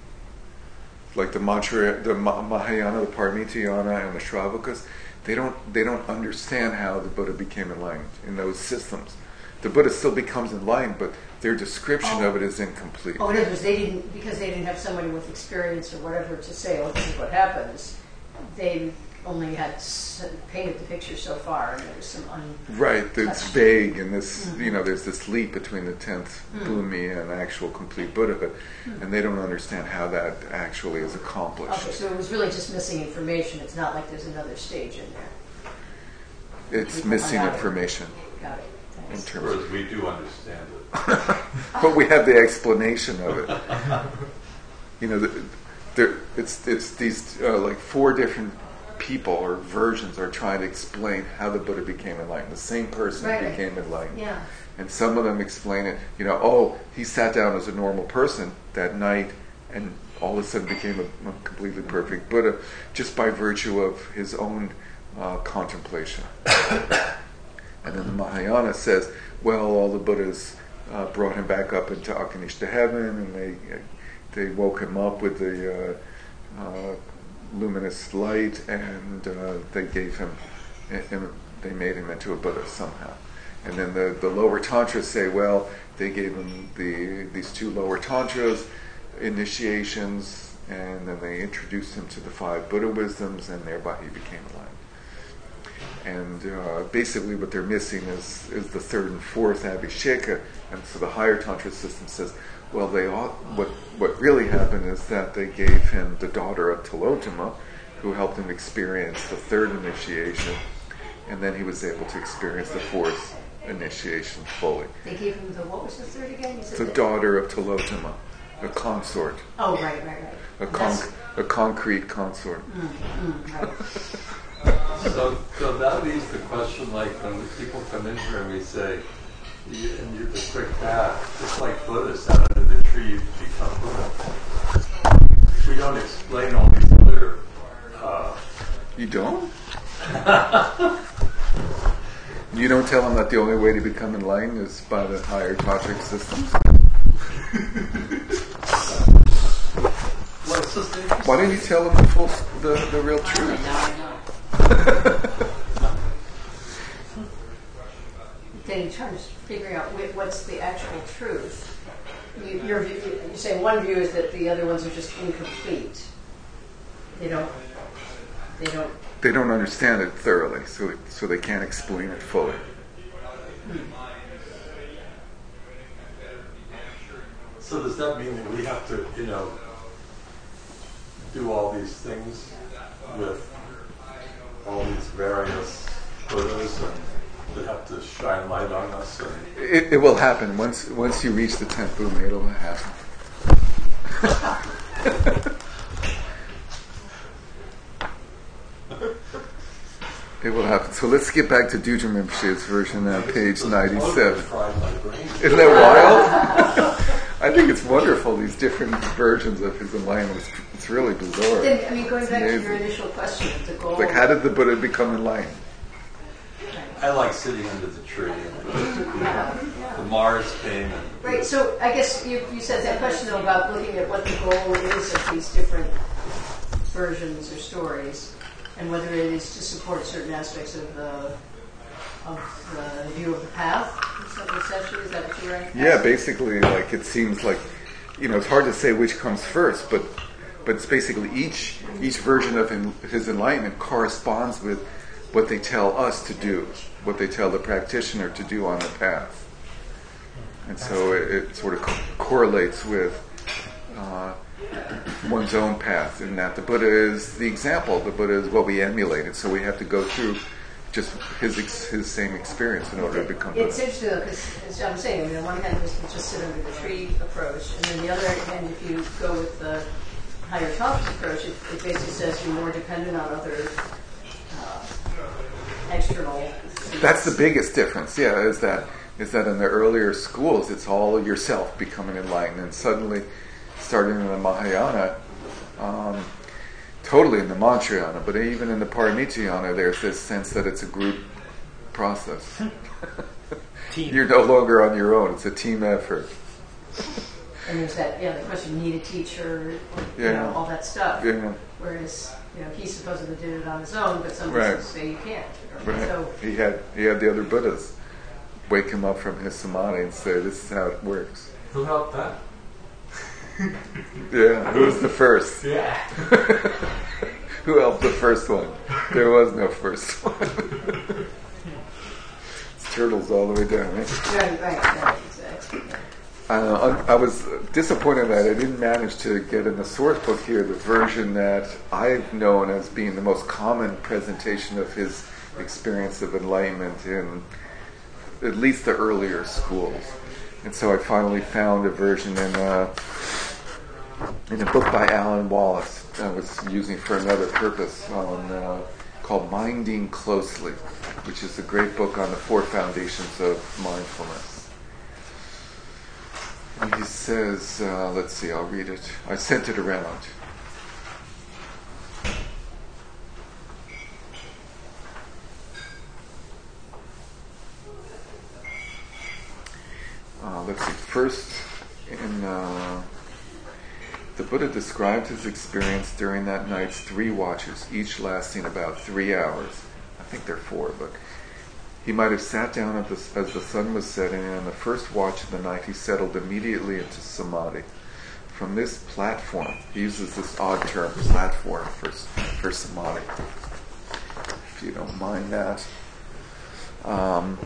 Like the mantra, the Ma- Mahayana, the Paramitayana, and the Shravakas, they don't they don't understand how the Buddha became enlightened in those systems. The Buddha still becomes enlightened, but their description Oh. of it is incomplete. Oh, in other words, they didn't, because they didn't have somebody with experience or whatever to say, oh, this is what happens. They only had s- painted the picture so far, and there was some un... Right, it's touched. vague, and this, Mhm. you know, there's this leap between the tenth Mm. bhumi and actual complete Buddhahood, Mm. and they don't understand how that actually is accomplished. Okay, so it was really just missing information. It's not like there's another stage in there. It's People missing got it. information Got it. in Thanks. terms of, Whereas we do understand it. but we have the explanation of it. You know, the, there, it's it's these uh, like four different people or versions are trying to explain how the Buddha became enlightened. The same person Right. became enlightened. Yeah. And some of them explain it, you know, oh, he sat down as a normal person that night and all of a sudden became a, a completely perfect Buddha just by virtue of his own uh, contemplation. And then the Mahayana says, well, all the Buddhas uh, brought him back up into Akanishta heaven, and they they woke him up with the uh, uh, luminous light, and uh, they gave him, and they made him into a Buddha somehow. And then the, the lower tantras say, well, they gave him the these two lower tantras, initiations, and then they introduced him to the five Buddha wisdoms, and thereby he became enlightened. And uh, basically what they're missing is, is the third and fourth Abhisheka, and so the higher Tantra system says, well, they all, what what really happened is that they gave him the daughter of Tilotama, who helped him experience the third initiation, and then he was able to experience the fourth initiation fully. They gave him the, what was the third again? You said The that- daughter of Tilotama, a consort, Oh, right, right, right. a, That's- conc- a concrete consort. Mm, mm, right. So, so that leaves the question, like when people come in here and we say, you, and you the quick path, just like Buddha sat under the tree, you become Buddha. We don't explain all these other. Uh, You don't? You don't tell them that the only way to become enlightened is by the higher tantric systems? well, it's just interesting. Why don't you tell them the full, the, the real Finally, truth? now I know. Then you try to figure out wh- what's the actual truth. You, your view, you say one view is that the other ones are just incomplete. They don't. They don't. They don't understand it thoroughly, so so they can't explain it fully. So does that mean that we have to, you know, do all these things with all these various Buddhas and they have to shine light on us? And It, it will happen once once you reach the tenth Buddha. It'll happen. It will happen. So let's get back to Dudjom Rinpoche's version now, page ninety-seven. fried my brain. Isn't that wild? I think it's wonderful, these different versions of his enlightenment. It's, it's really bizarre. Then, I mean, going back to your Amazing. initial question, the goal. Like, how did the Buddha become enlightened? I like sitting under the tree. Yeah, yeah. The Mars came and Right, so I guess you, you said that question though about looking at what the goal is of these different versions or stories, and whether it is to support certain aspects of the of the view of the path. Is that essentially, is that what you're asking? Yeah, basically, like, it seems like, you know, it's hard to say which comes first, but but it's basically each each version of en- his enlightenment corresponds with what they tell us to do, what they tell the practitioner to do on the path. And so it, it sort of co- correlates with uh, one's own path, in that the Buddha is the example. The Buddha is what we emulate, and so we have to go through just his ex- his same experience in order to become Buddha. It's interesting though, because as John was saying, I mean, on one hand, this is just sit under the tree approach, and then the other hand, if you go with the higher topics approach, it, it basically says you're more dependent on other uh, external things. That's the biggest difference, yeah, is that is that in the earlier schools, it's all yourself becoming enlightened, and suddenly, starting in the Mahayana, um, totally in the Mantrayana, but even in the Paramityana, there's this sense that it's a group process. Team. You're no longer on your own; it's a team effort. And there's that, yeah, the question, you need a teacher, you Yeah. know, all that stuff. Yeah, Whereas, you know, he supposedly did it on his own, but some Right. people say you can't. right. So, He had he had the other Buddhas wake him up from his samadhi and say, "This is how it works." who helped that? Yeah, who was the first? Yeah. Who helped the first one? There was no first one. It's turtles all the way down. Eh? right, right, right, exactly. Uh, I was disappointed that I didn't manage to get in the source book here the version that I've known as being the most common presentation of his experience of enlightenment in at least the earlier schools. And so I finally found a version in a, in a book by Alan Wallace I was using for another purpose on, uh, called Minding Closely, which is a great book on the four foundations of mindfulness. And he says, uh, let's see, I'll read it. I sent it around. Uh, let's see, first, in uh, the Buddha described his experience during that night's three watches, each lasting about three hours. I think they're four, but he might have sat down at the, as the sun was setting, and in the first watch of the night he settled immediately into samadhi. from this platform, he uses this odd term, platform, for, for samadhi, if you don't mind that. Um,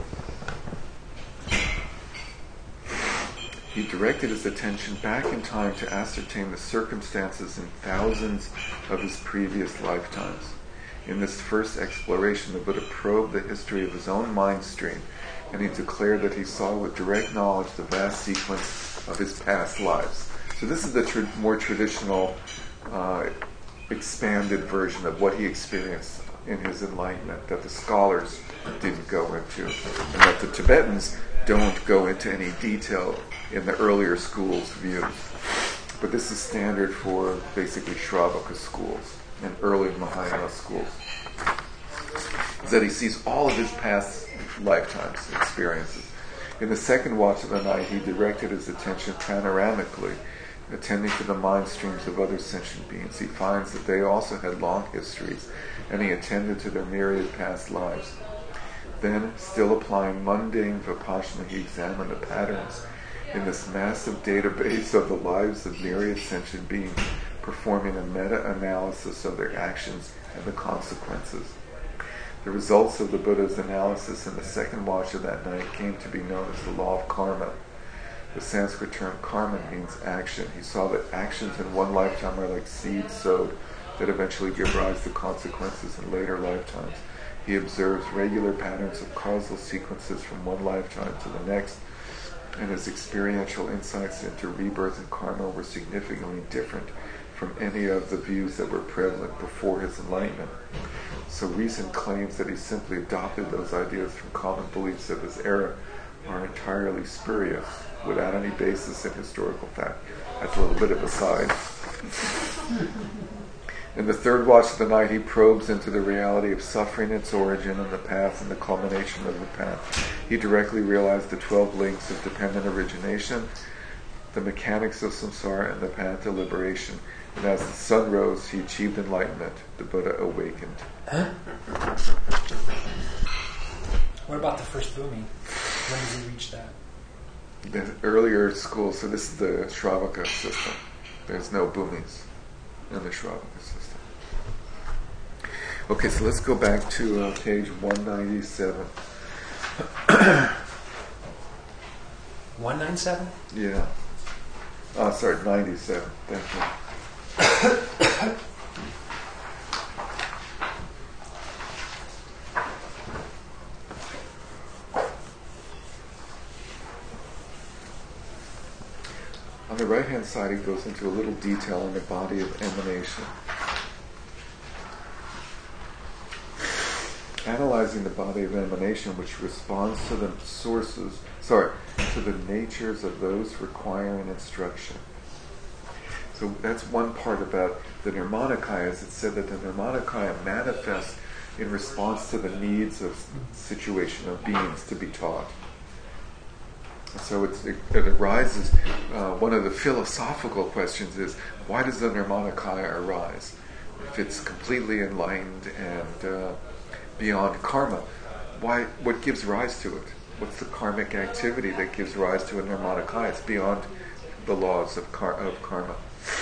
he directed his attention back in time to ascertain the circumstances in thousands of his previous lifetimes. In this first exploration, the Buddha probed the history of his own mind stream, and he declared that he saw with direct knowledge the vast sequence of his past lives. So this is the tr- more traditional, uh, expanded version of what he experienced in his enlightenment that the scholars didn't go into, and that the Tibetans don't go into any detail in the earlier schools' views. But this is standard for basically Shravaka schools and early Mahayana schools. Is that he sees all of his past lifetimes, experiences. In the second watch of the night, he directed his attention panoramically, attending to the mind streams of other sentient beings. He finds that they also had long histories, and he attended to their myriad past lives. Then, still applying mundane vipassana, he examined the patterns in this massive database of the lives of myriad sentient beings, performing a meta-analysis of their actions and the consequences. The results of the Buddha's analysis in the second watch of that night came to be known as the law of karma. The Sanskrit term karma means action. He saw that actions in one lifetime are like seeds sowed that eventually give rise to consequences in later lifetimes. He observes regular patterns of causal sequences from one lifetime to the next, and his experiential insights into rebirth and karma were significantly different from any of the views that were prevalent before his enlightenment. So recent claims that he simply adopted those ideas from common beliefs of his era are entirely spurious, without any basis in historical fact. That's a little bit of a side. In the third watch of the night, he probes into the reality of suffering, its origin, and the path and the culmination of the path. He directly realized the twelve links of dependent origination, the mechanics of samsara, and the path to liberation. And as the sun rose, he achieved enlightenment. The Buddha awakened. What about the first booming? When did he reach that? The earlier school, so this is the Shravaka system. There's no boomies in the Shravaka system. Okay, so let's go back to uh, page one ninety-seven. one ninety-seven? Yeah. Oh, sorry, ninety-seven. Thank you. On the right-hand side, he goes into a little detail on the body of emanation. Analyzing the body of emanation, which responds to the sources, sorry, to the natures of those requiring instruction. So that's one part about the Nirmanakaya, is it said that the Nirmanakaya manifests in response to the needs of situation of beings to be taught. So it's, it, it arises, uh, one of the philosophical questions is, why does the Nirmanakaya arise? If it's completely enlightened and uh, beyond karma, why? What gives rise to it? What's the karmic activity that gives rise to a Nirmanakaya? It's beyond the laws of, kar- of karma.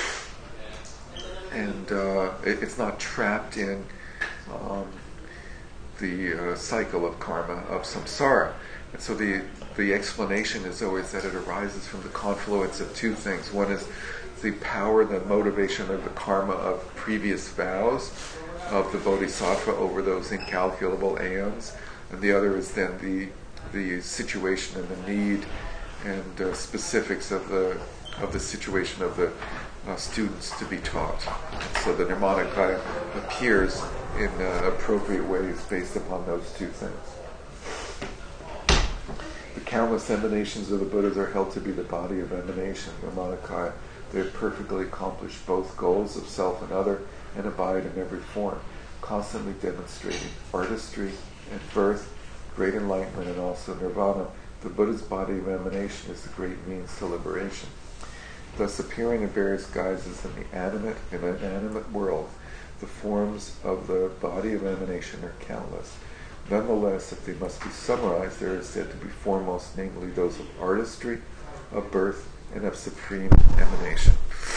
And uh, it, it's not trapped in um, the uh, cycle of karma, of samsara. And so the the explanation is always that it arises from the confluence of two things. One is the power, the motivation of the karma of previous vows of the bodhisattva over those incalculable aeons, and the other is then the the situation and the need and uh, specifics of the of the situation of the uh, students to be taught. And so the Nirmanakaya appears in uh, appropriate ways based upon those two things. The countless emanations of the Buddhas are held to be the body of emanation, Nirmanakaya. They have perfectly accomplished both goals of self and other and abide in every form, constantly demonstrating artistry and birth, great enlightenment, and also nirvana. The Buddha's body of emanation is the great means to liberation. Thus, appearing in various guises in the animate and inanimate world, the forms of the body of emanation are countless. Nonetheless, if they must be summarized, they are said to be foremost, namely those of artistry, of birth and of supreme emanation.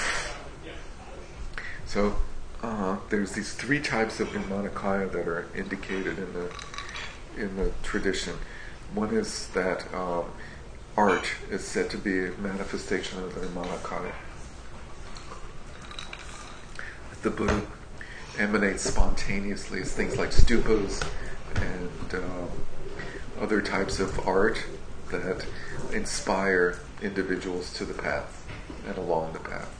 So uh, there's these three types of Nirmanakaya that are indicated in the in the tradition. One is that um, art is said to be a manifestation of the Nirmanakaya. The Buddha emanates spontaneously as things like stupas and um, other types of art that inspire individuals to the path and along the path.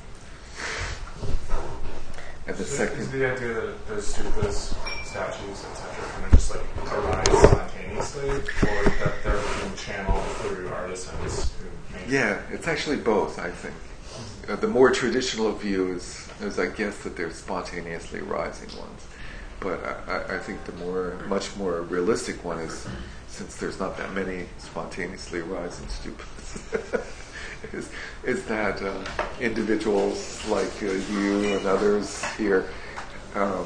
And the so second is the idea that those stupas, statues, et cetera, kind of just like arise spontaneously, or that they're being channeled through artisans who make yeah, it's actually both, I think. Uh, the more traditional view is, is, I guess, that they're spontaneously rising ones. But I, I, I think the more, much more realistic one is, since there's not that many spontaneously rising stupas, is, is that uh, individuals like uh, you and others here um,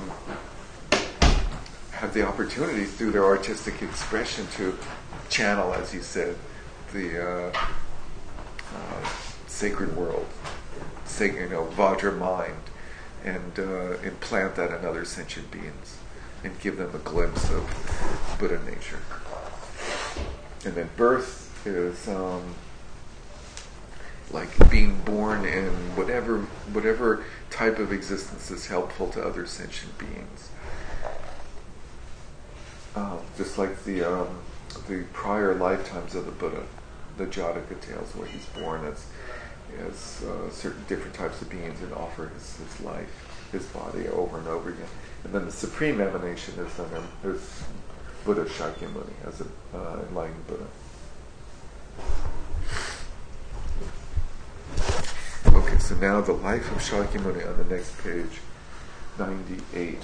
have the opportunity through their artistic expression to channel, as you said, the uh, uh, sacred world, sacred, you know, Vajra mind, and uh, implant that in other sentient beings and give them a glimpse of Buddha nature. And then birth is um, like being born in whatever whatever type of existence is helpful to other sentient beings. Uh, just like the um, the prior lifetimes of the Buddha, the Jataka tales, where he's born as as uh, certain different types of beings and offer his, his life, his body over and over again. And then the supreme emanation is, uh, is Buddha Shakyamuni, as an uh, enlightened Buddha. Okay, so now the life of Shakyamuni on the next page, ninety-eight.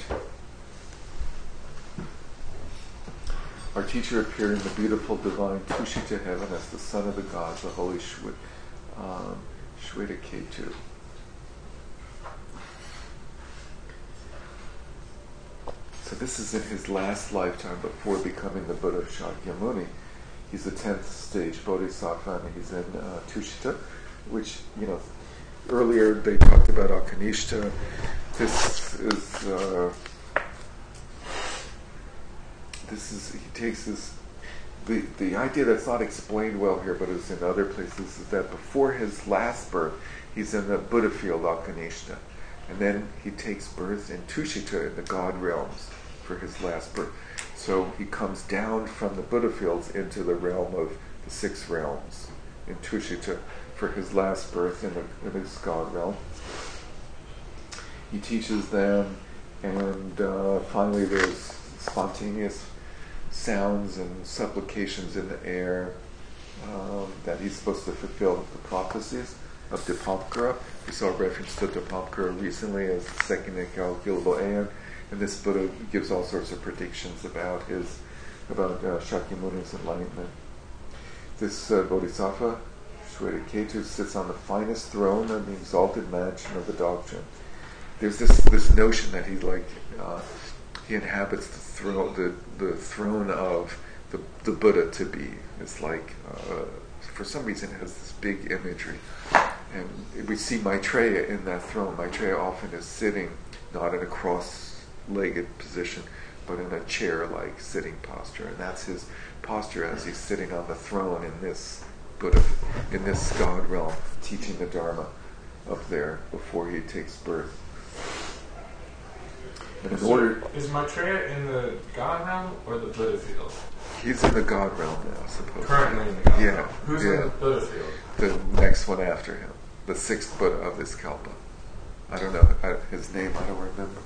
Our teacher appeared in the beautiful divine Tushita heaven as the son of the gods, the holy Shwe, um, Shwetaketu. So this is in his last lifetime before becoming the Buddha Shakyamuni. He's the tenth stage Bodhisattva, and he's in uh, Tushita, which, you know, earlier they talked about Akanishta. This is uh, this is he takes this the the idea that's not explained well here, but is in other places, is that before his last birth, he's in the Buddha field Akanishta, and then he takes birth in Tushita in the God realms for his last birth. So he comes down from the Buddha fields into the realm of the six realms in Tushita for his last birth in, the, in his God realm. He teaches them, and uh, finally there's spontaneous sounds and supplications in the air um, that he's supposed to fulfill the prophecies of Dipamkara. We saw a reference to Dipamkara recently as the second incalculable aeon, and this Buddha gives all sorts of predictions about his about uh, Shakyamuni's enlightenment. This uh, Bodhisattva, Shwetaketu, sits on the finest throne in the exalted mansion of the doctrine. There's this this notion that he like uh, he inhabits the throne the, the throne of the the Buddha to be. It's like uh, for some reason it has this big imagery, and we see Maitreya in that throne. Maitreya often is sitting not in a cross-legged position, but in a chair-like sitting posture, and that's his posture as he's sitting on the throne in this Buddha, in this God realm, teaching the Dharma up there before he takes birth. And in so order, is Maitreya in the God realm or the Buddha field? he's in the God realm now, supposedly. Currently in the God Yeah, realm. Who's yeah. in the Buddha field? The next one after him, the sixth Buddha of this Kalpa. I don't know I, his name. I don't remember.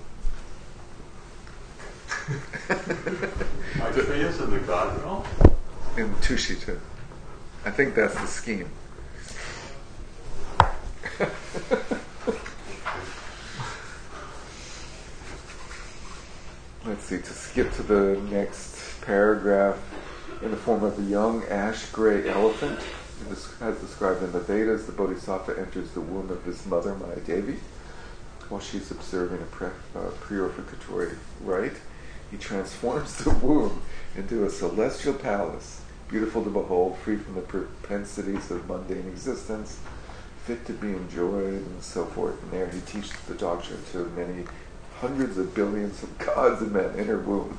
Maitreya's in the God realm? In Tushita. I think that's the scheme. Let's see, to skip to the next paragraph, in the form of a young ash-gray elephant, as described in the Vedas, the Bodhisattva enters the womb of his mother, Mayadevi, while she's observing a pre- uh, purificatory rite. He transforms the womb into a celestial palace beautiful to behold, free from the propensities of mundane existence, fit to be enjoyed, and so forth. And there he teaches the doctrine to many hundreds of billions of gods in that inner womb.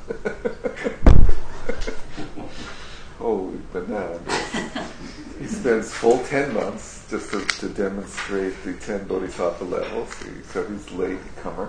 Holy banana. He spends full ten months just to, to demonstrate the ten bodhisattva levels. He, so he's late comer.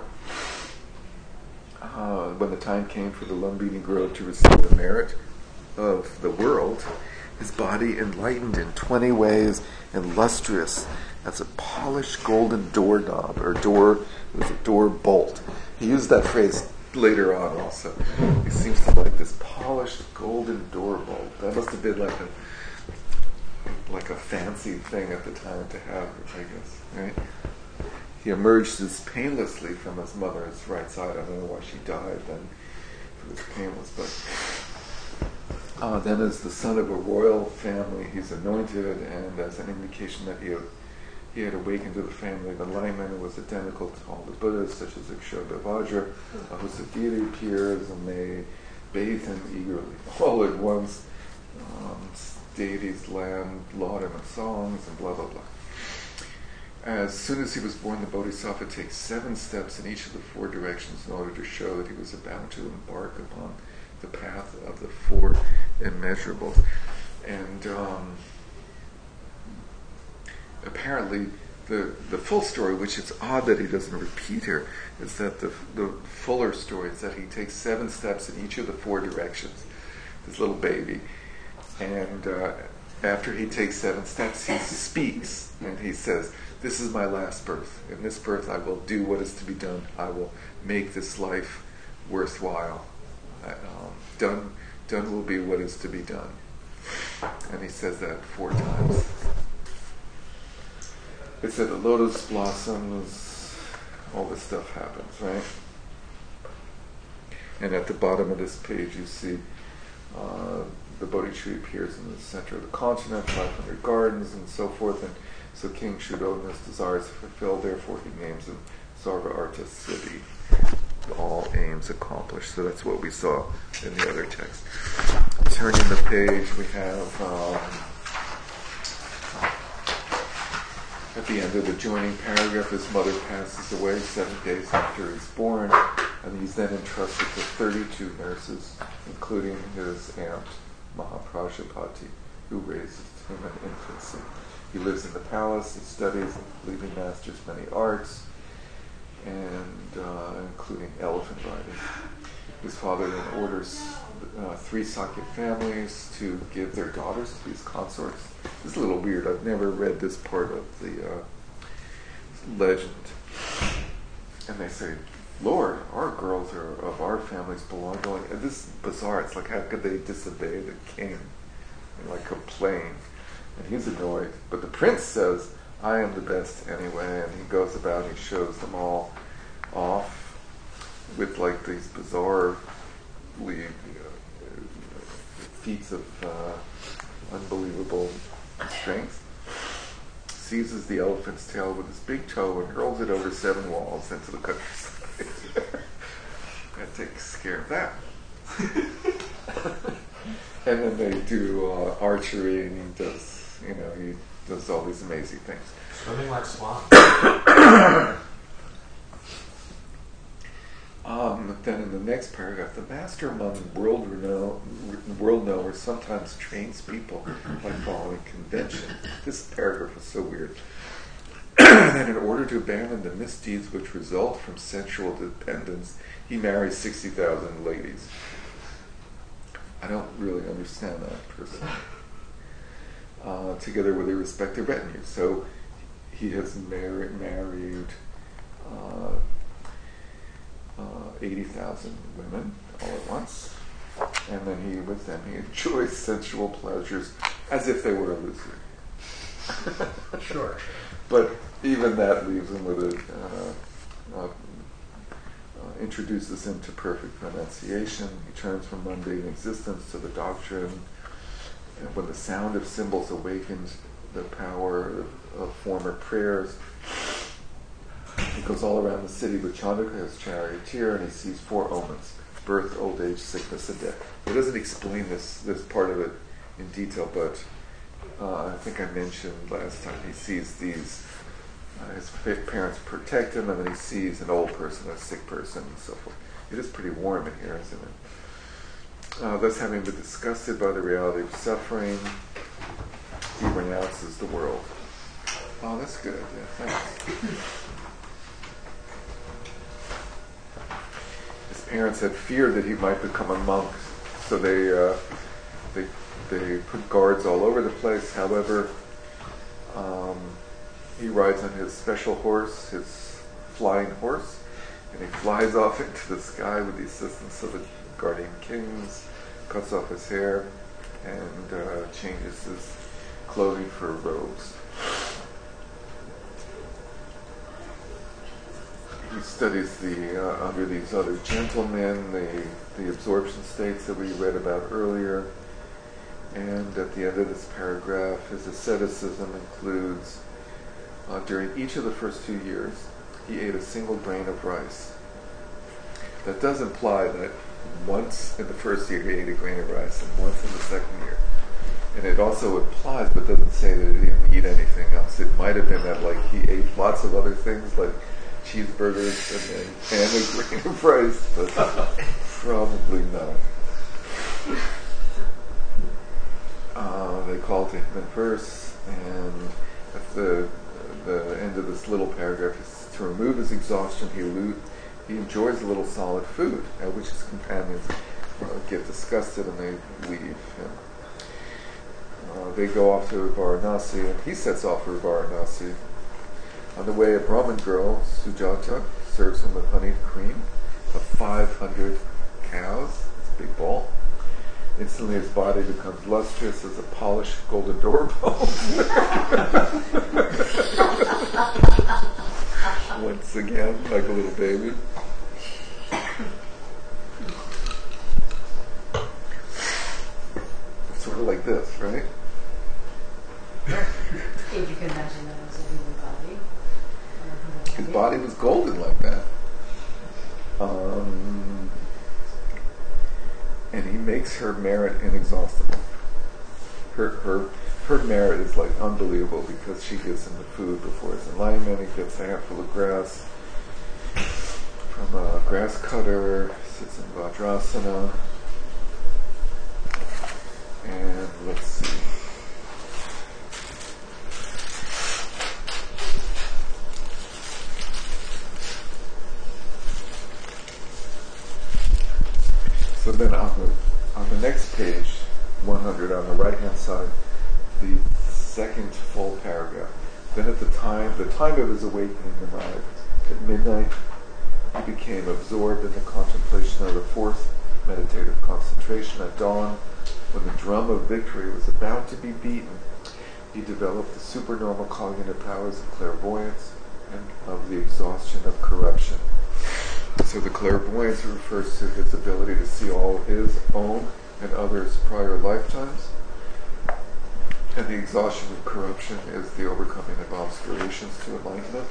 Uh, when the time came for the Lumbini Grove to receive the merit of the world, his body enlightened in twenty ways and lustrous as a polished golden doorknob or door, it was a door bolt. He used that phrase later on also. He seems to like this polished golden door bolt. That must have been like a like a fancy thing at the time to have, I guess, right? He emerged as painlessly from his mother's right side. I don't know why she died then. It was painless, but uh, then as the son of a royal family, he's anointed, and as an indication that he had, he had awakened to the family of enlightenment and was identical to all the Buddhas, such as Ikshobhavajra, a host of deity appears, and they bathe him eagerly. All at once, um, deities land, laud him in songs, and blah, blah, blah. As soon as he was born, the Bodhisattva takes seven steps in each of the four directions in order to show that he was about to embark upon the path of the four immeasurables. And um, apparently, the the full story, which it's odd that he doesn't repeat here, is that the the fuller story is that he takes seven steps in each of the four directions. This little baby, and uh, after he takes seven steps, he speaks and he says, "This is my last birth. In this birth, I will do what is to be done. I will make this life worthwhile. I, um, done, done will be what is to be done." And he says that four times. It said the lotus blossoms, all this stuff happens, right? And at the bottom of this page, you see uh, the Bodhi tree appears in the center of the continent, five hundred gardens, and so forth. And so King Shuddhana's desires are fulfilled, therefore he names him Sarva Artha Siddhi, all aims accomplished. So that's what we saw in the other text. Turning the page, we have um, at the end of the joining paragraph, his mother passes away seven days after he's born, and he's then entrusted to thirty-two nurses, including his aunt, Mahaprajapati, who raises him in infancy. He lives in the palace, he studies and leading masters many arts, and uh, including elephant riding. His father then orders uh, three Sakya families to give their daughters to these consorts. This is a little weird. I've never read this part of the uh, legend. And they say, "Lord, our girls are of our families belong to..." And this is bizarre. It's like, how could they disobey the king and like complain? And he's annoyed. But the prince says, "I am the best anyway." And he goes about and he shows them all off with like these bizarre uh, feats of uh, unbelievable strength. Seizes the elephant's tail with his big toe and hurls it over seven walls into the countryside. That takes care of that. And then they do uh, archery, and he does, you know, he does all these amazing things. Swimming like swans. Um, then in the next paragraph, the master among world renown, world knowers sometimes trains people by following convention. This paragraph is so weird. That in order to abandon the misdeeds which result from sensual dependence, he marries sixty thousand ladies. I don't really understand that personally. Uh, together with their respective retinues. So he has mar- married uh, uh, eighty thousand women all at once, and then he, with them, he enjoys sensual pleasures as if they were illusory. Sure. But even that leaves him with a uh, uh, uh, introduces him to perfect renunciation. He turns from mundane existence to the doctrine. And when the sound of cymbals awakens the power of, of former prayers, he goes all around the city with Chandaka, his charioteer, and he sees four omens: birth, old age, sickness, and death. He doesn't explain this this part of it in detail, but uh, I think I mentioned last time he sees these, uh, his parents protect him, and then he sees an old person, a sick person, and so forth. It is pretty warm in here, isn't it? Uh, thus, having been disgusted by the reality of suffering, he renounces the world. Oh, that's good. Yeah, thanks. His parents had feared that he might become a monk, so they uh, they they put guards all over the place. However, um, he rides on his special horse, his flying horse, and he flies off into the sky with the assistance of the guardian kings, cuts off his hair, and uh, changes his clothing for robes. He studies the uh, under these other gentlemen, the the absorption states that we read about earlier. And at the end of this paragraph, his asceticism includes, uh, during each of the first two years, he ate a single grain of rice. That does imply that once in the first year he ate a grain of rice, and once in the second year. And it also implies, but doesn't say that he didn't eat anything else. It might have been that, like, he ate lots of other things, like cheeseburgers and then and a grain of rice, but probably not. Uh, they call to him in verse, and at the the end of this little paragraph is to remove his exhaustion. He lo- he enjoys a little solid food, at which his companions uh, get disgusted and they leave him. Uh, they go off to Varanasi, and he sets off for Varanasi. On the way, a Brahmin girl, Sujata, serves him with honeyed cream of five hundred cows. It's a big bowl. Instantly, his body becomes lustrous as a polished golden doorbell. Once again, like a little baby. Sort of like this, right? If you can imagine that as a human body. His body was golden like that. Um, and he makes her merit inexhaustible. Her her her merit is like unbelievable because she gives him the food before his enlightenment. He gets a handful of grass from a grass cutter, sits in Vajrasana, and let's see. So then on the, on the next page, one hundred, on the right-hand side, the second full paragraph. Then at the time, the time of his awakening arrived. At midnight, he became absorbed in the contemplation of the fourth meditative concentration. At dawn, when the drum of victory was about to be beaten, he developed the supernormal cognitive powers of clairvoyance and of the exhaustion of corruption. So the clairvoyance refers to his ability to see all his own and others' prior lifetimes. And the exhaustion of corruption is the overcoming of obscurations to enlightenment.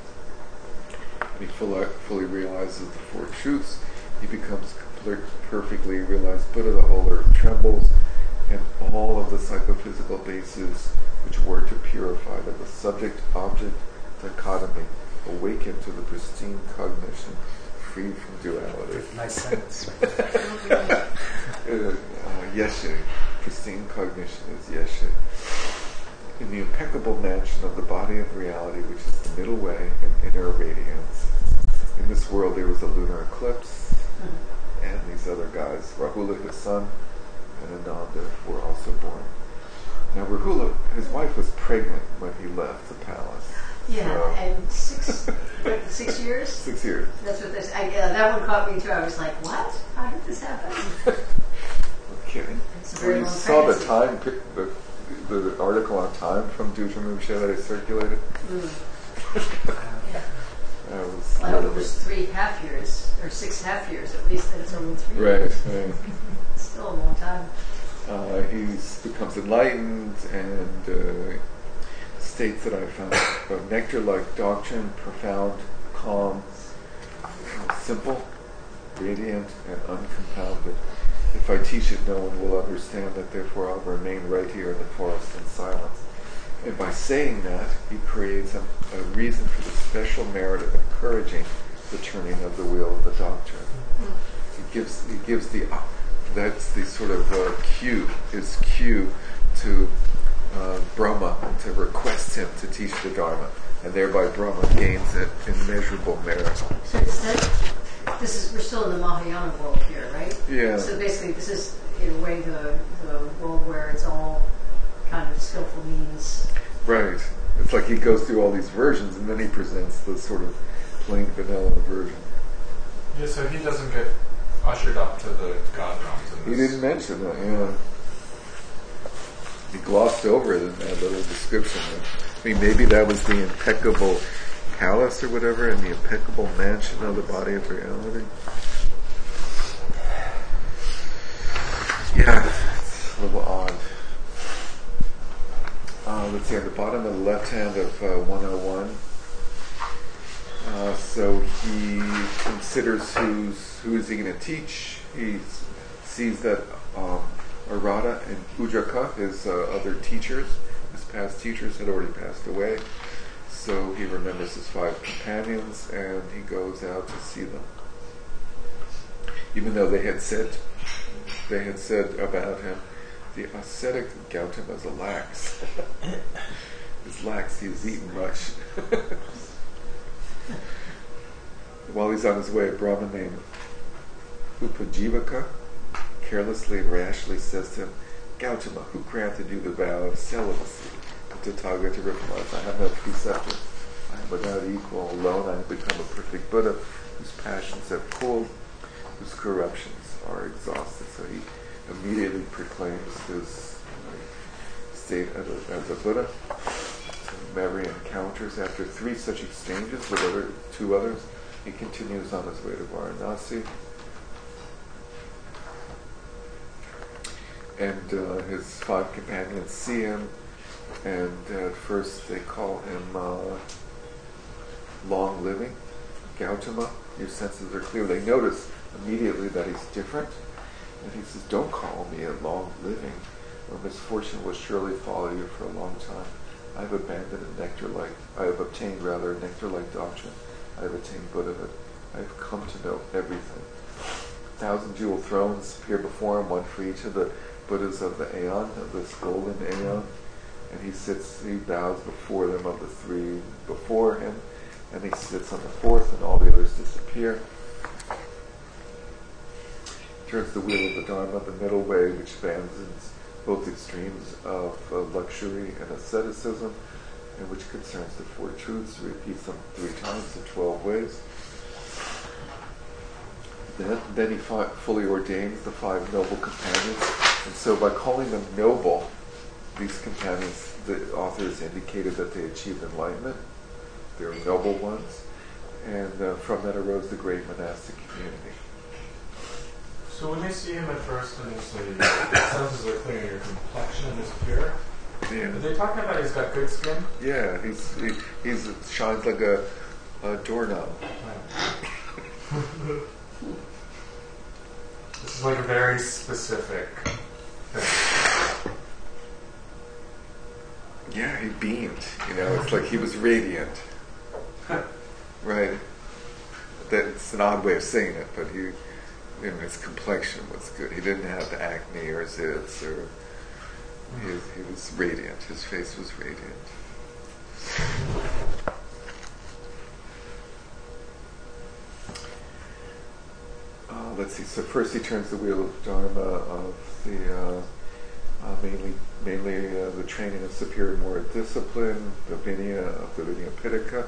And he fully, fully realizes the four truths. He becomes complete, perfectly realized Buddha. The whole earth trembles, and all of the psychophysical bases which were to purify that the subject-object dichotomy awaken to the pristine cognition free from duality. Nice sentence. uh, uh, yeshe. Pristine cognition is yeshe. In the impeccable mansion of the body of reality, which is the middle way and inner radiance. In this world there was a lunar eclipse, and these other guys, Rahula, his son, and Ananda, were also born. Now Rahula, his wife was pregnant when he left the palace. Yeah, So, and six, what, six years? six years. That's what this. I, yeah, that one caught me too. I was like, "What? How did this happen?" Okay. It's a Well, very you long saw the pregnancy. time, pic- the, the article on Time from Dujamumsha that I circulated. Mm. Yeah. That was Well, I hope it was three half years or six half years at least. That it's only three. right. years. right. It's still a long time. Uh, he becomes enlightened and uh, states that I found a nectar-like doctrine, profound, calm, simple, radiant, and uncompounded. If I teach it, no one will understand it, therefore I'll remain right here in the forest in silence. And by saying that, he creates a, a reason for the special merit of encouraging the turning of the wheel of the doctrine. He gives, he gives the, that's the sort of uh, cue, his cue to uh, Brahma to request him to teach the Dharma. And thereby Brahma gains an immeasurable merit. So instead, this is, we're still in the Mahayana world here, right? Yeah. So basically this is, in a way, the, the world where it's all kind of skillful means. Right. It's like he goes through all these versions and then he presents the sort of plain vanilla version. Yeah, so he doesn't get ushered up to the God realms. In He this. didn't mention that, yeah. He glossed over it in that little description. I mean, maybe that was the impeccable palace or whatever, and the impeccable mansion of the body of reality. Yeah, it's a little odd. Uh, let's see, on the bottom of the left hand of uh, one oh one, uh, so he considers who's, who is he going to teach. He sees that um, Arata and Ujjaka, his uh, other teachers, his past teachers, had already passed away. So he remembers his five companions and he goes out to see them. Even though they had said, they had said about him, the ascetic Gautama is a lax. He's lax, he's eaten much. While he's on his way, a Brahmin named Upajivaka carelessly and rashly says to him, Gautama, who granted you the vow of celibacy? And Tathagata replies, I have no preceptor. I am without equal. Alone I have become a perfect Buddha, whose passions have cooled, whose corruptions are exhausted. So he immediately proclaims his uh, state as a, as a Buddha. So Mary encounters, after three such exchanges with other two others, he continues on his way to Varanasi. And uh, his five companions see him, and uh, at first they call him uh, long living, Gautama. Your senses are clear. They notice immediately that he's different, and he says, don't call me a long living, or misfortune will surely follow you for a long time. I have abandoned a nectar-like, I have obtained rather a nectar-like doctrine. I have attained Buddhahood. I have come to know everything. A thousand jewel thrones appear before him, one for each of the Buddhas of the Aeon, of this golden Aeon, and he sits, he bows before them of the three before him, and he sits on the fourth, and all the others disappear. Turns the wheel of the Dharma, the middle way, which abandons both extremes of uh, luxury and asceticism, and which concerns the Four Truths, repeats them three times in twelve ways. Then, then he fi- fully ordains the five noble companions, and so by calling them noble, these companions, the authors indicated that they achieved enlightenment. They were noble ones, and uh, from that arose the great monastic community. So when they see him at first and they say, the senses are clear, your complexion is pure, Yeah, are they talking about he's got good skin? yeah, he's he he's shines like a, a doorknob. This is like a very specific thing. Yeah, he beamed. You know, it's like he was radiant. Right. That's an odd way of saying it, but he, you know, his complexion was good. He didn't have acne or zits, or he was, he was radiant. His face was radiant. Uh, let's see. So first, he turns the wheel of Dharma of the uh, uh, mainly mainly uh, the training of superior moral discipline, the Vinaya of the Vinaya Pitaka.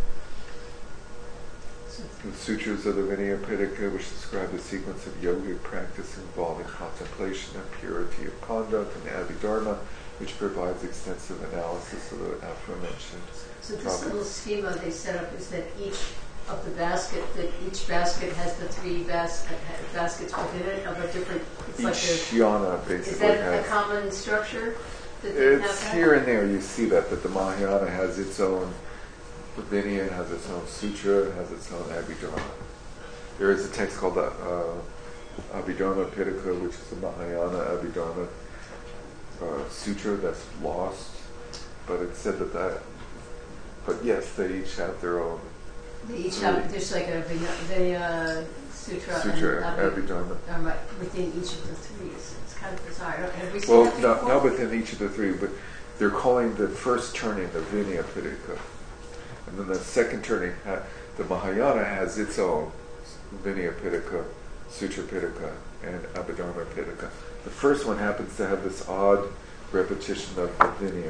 The Sutras of the Vinaya Pitaka, which describe the sequence of yogic practice involving contemplation and purity of conduct, and Abhidharma, which provides extensive analysis of the aforementioned So this topics. little schema they set up is that each of the basket, that each basket has the three bas- baskets within it of a different, it's Each like a, yana is basically that has... a common structure? That they It's have that? here and there you see that, that the Mahayana has its own, the Vinaya has its own sutra, it has its own Abhidharma. There is a text called the uh, Abhidharma Pitaka, which is the Mahayana Abhidharma uh, Sutra that's lost. But it said that that, but yes, they each have their own. They each have, there's like a Vinaya Sutra, Sutra and and Abhidharma. um, within each of the three. It's, it's kind of bizarre. Have we seen Well, that not, before? not within each of the three, but they're calling the first turning the Vinaya Pitaka. And then the second turning, ha- the Mahayana has its own Vinaya Pitaka, Sutra Pitaka, and Abhidharma Pitaka. The first one happens to have this odd repetition of the Vinaya.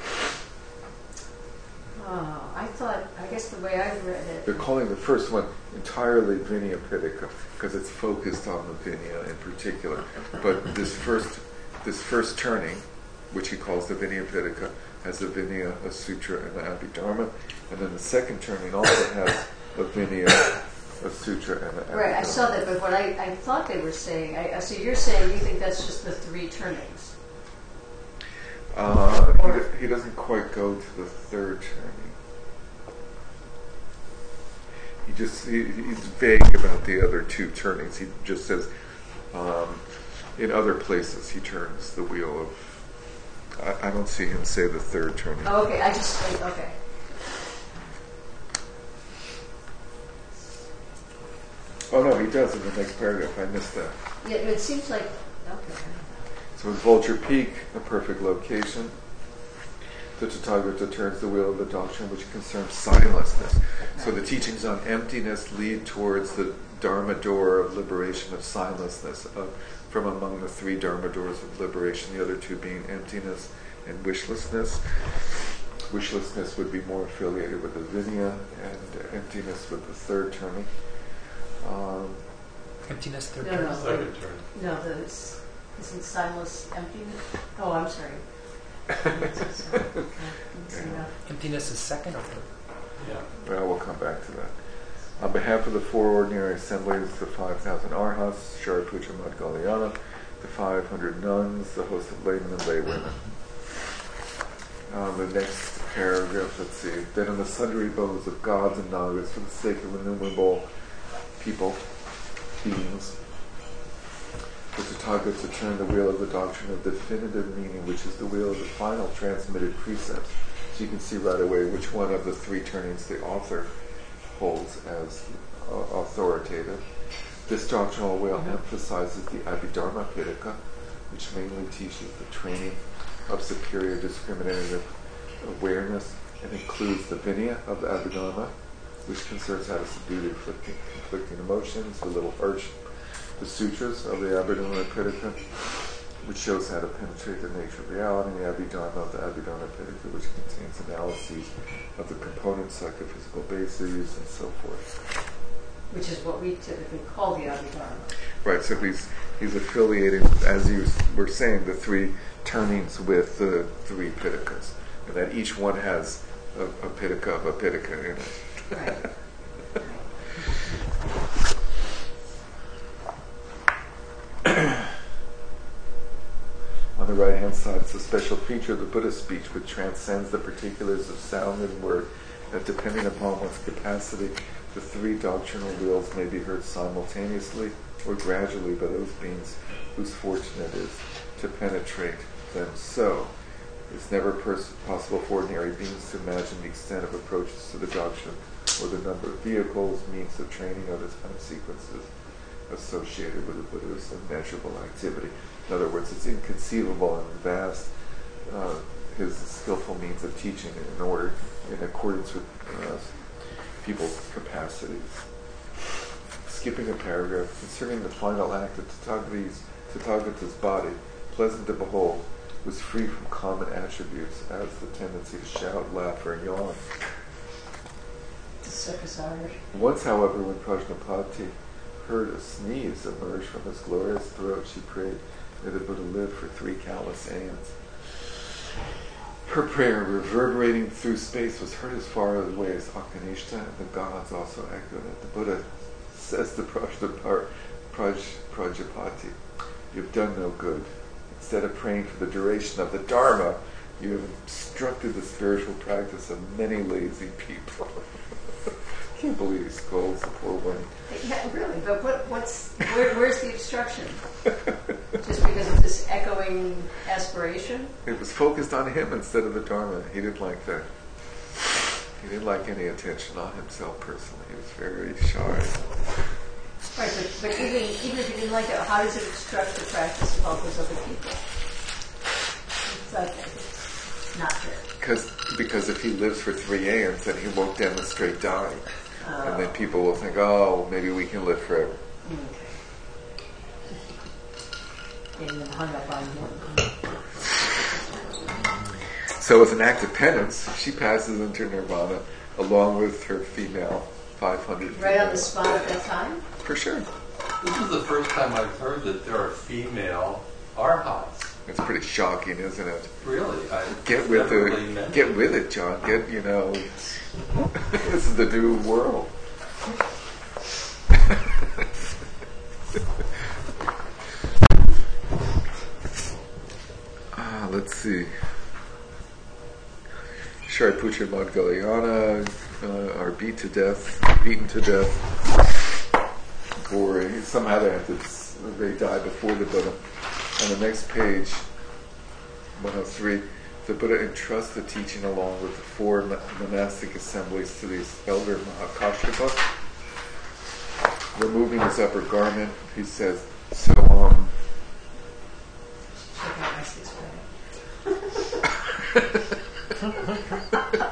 Oh, I thought, I guess the way I read it, They're calling the first one entirely Vinaya Pitaka because it's focused on the Vinaya in particular. But this first, this first turning, which he calls the Vinaya Pitaka, has a Vinaya, a Sutra, and an Abhidharma. And then the second turning also has a Vinaya, a Sutra, and an Abhidharma. right, I saw that, but what I, I thought they were saying, I, so you're saying you think that's just the three turnings? Uh, he, do- he doesn't quite go to the third turning. He just he, he's vague about the other two turnings. He just says um, in other places he turns the wheel of. I, I don't see him say the third turning. Oh, okay, I just, I, okay. Oh no, he does in the next paragraph. I missed that. Yeah, it seems like, okay. So it's Vulture Peak, a perfect location. The Tathagata turns the wheel of the doctrine which concerns signlessness. So the teachings on emptiness lead towards the Dharma door of liberation of signlessness, of, from among the three Dharma doors of liberation, the other two being emptiness and wishlessness. Wishlessness would be more affiliated with the Vinaya, and emptiness with the third turning. Um, Emptiness, third No, turn. no. Second turn. No, the, is- isn't signless emptiness? Oh, I'm sorry. Yeah. Emptiness is second or third? Yeah. Well, we'll come back to that. On behalf of the four ordinary assemblies, the five thousand arhats, Shariputra Madhgalyana, the five hundred nuns, the host of laymen and laywomen. Uh, the next paragraph, let's see. Then in the sundry abodes of gods and nagas, for the sake of innumerable people, beings, the Tathagata turn the wheel of the doctrine of definitive meaning, which is the wheel of the final transmitted precepts. So you can see right away which one of the three turnings the author holds as uh, authoritative. This doctrinal wheel mm-hmm. emphasizes the Abhidharma Pitaka, which mainly teaches the training of superior discriminative awareness and includes the Vinaya of the Abhidharma, which concerns how to subdue the conflicting, conflicting emotions, the little arch, the sutras of the Abhidharma Pitaka, which shows how to penetrate the nature of reality, and the Abhidharma of the Abhidharma Pitaka, which contains analyses of the component psychophysical bases and so forth. Which is what we typically call the Abhidharma. Right, so he's he's affiliating, as you were saying, the three turnings with the three Pitakas, and that each one has a, a Pitaka of a Pitaka in it. Right. On the right-hand side, it's a special feature of the Buddhist speech which transcends the particulars of sound and word, that depending upon one's capacity, the three doctrinal wheels may be heard simultaneously or gradually by those beings whose fortune it is to penetrate them. So, it's never pers- possible for ordinary beings to imagine the extent of approaches to the doctrine or the number of vehicles, means of training, or the time sequences associated with the Buddha's immeasurable activity. In other words, it's inconceivable and vast, uh, his skillful means of teaching in order, in accordance with uh, people's capacities. Skipping a paragraph, concerning the final act of Tathagata's, Tathagata's body, pleasant to behold, was free from common attributes as the tendency to shout, laugh, or yawn. The circus Irish. Once, however, when Prajnapati heard a sneeze emerge from his glorious throat, she prayed, may the Buddha live for three countless aeons. Her prayer, reverberating through space, was heard as far away as Akanishta, and the gods also echoed it. The Buddha says to Prajnapati, Praj, Prajapati, you've done no good. Instead of praying for the duration of the Dharma, You have obstructed the spiritual practice of many lazy people. I can't believe he scolds the poor one. Yeah, really, but what, what's where, where's the obstruction? Just because of this echoing aspiration? It was focused on him instead of the Dharma. He didn't like that. He didn't like any attention on himself personally. He was very shy. Right, but, but even even if you didn't like it, how does it obstruct the practice of all those other people? It's like, not fair. Because because if he lives for three aeons, then he won't demonstrate dying. Uh, And then people will think, oh, maybe we can live forever. Okay. Getting them hung up on him. So as an act of penance, she passes into nirvana along with her female five hundred Right on the females. spot at that time? For sure. This is the first time I've heard that there are female arhats. It's pretty shocking, isn't it? Really? I Get with never the, really met get with it, John. Get, you know, this is the new world. Ah, let's see. Shariputra and Madhgalyana uh, are beat to death, beaten to death. Gory. Somehow they have to, they die before the Buddha. On the next page, one oh three, the Buddha entrusts the teaching along with the four monastic assemblies to the elder Mahakashyapa. Removing his upper garment, he says, so um Check out my six pack.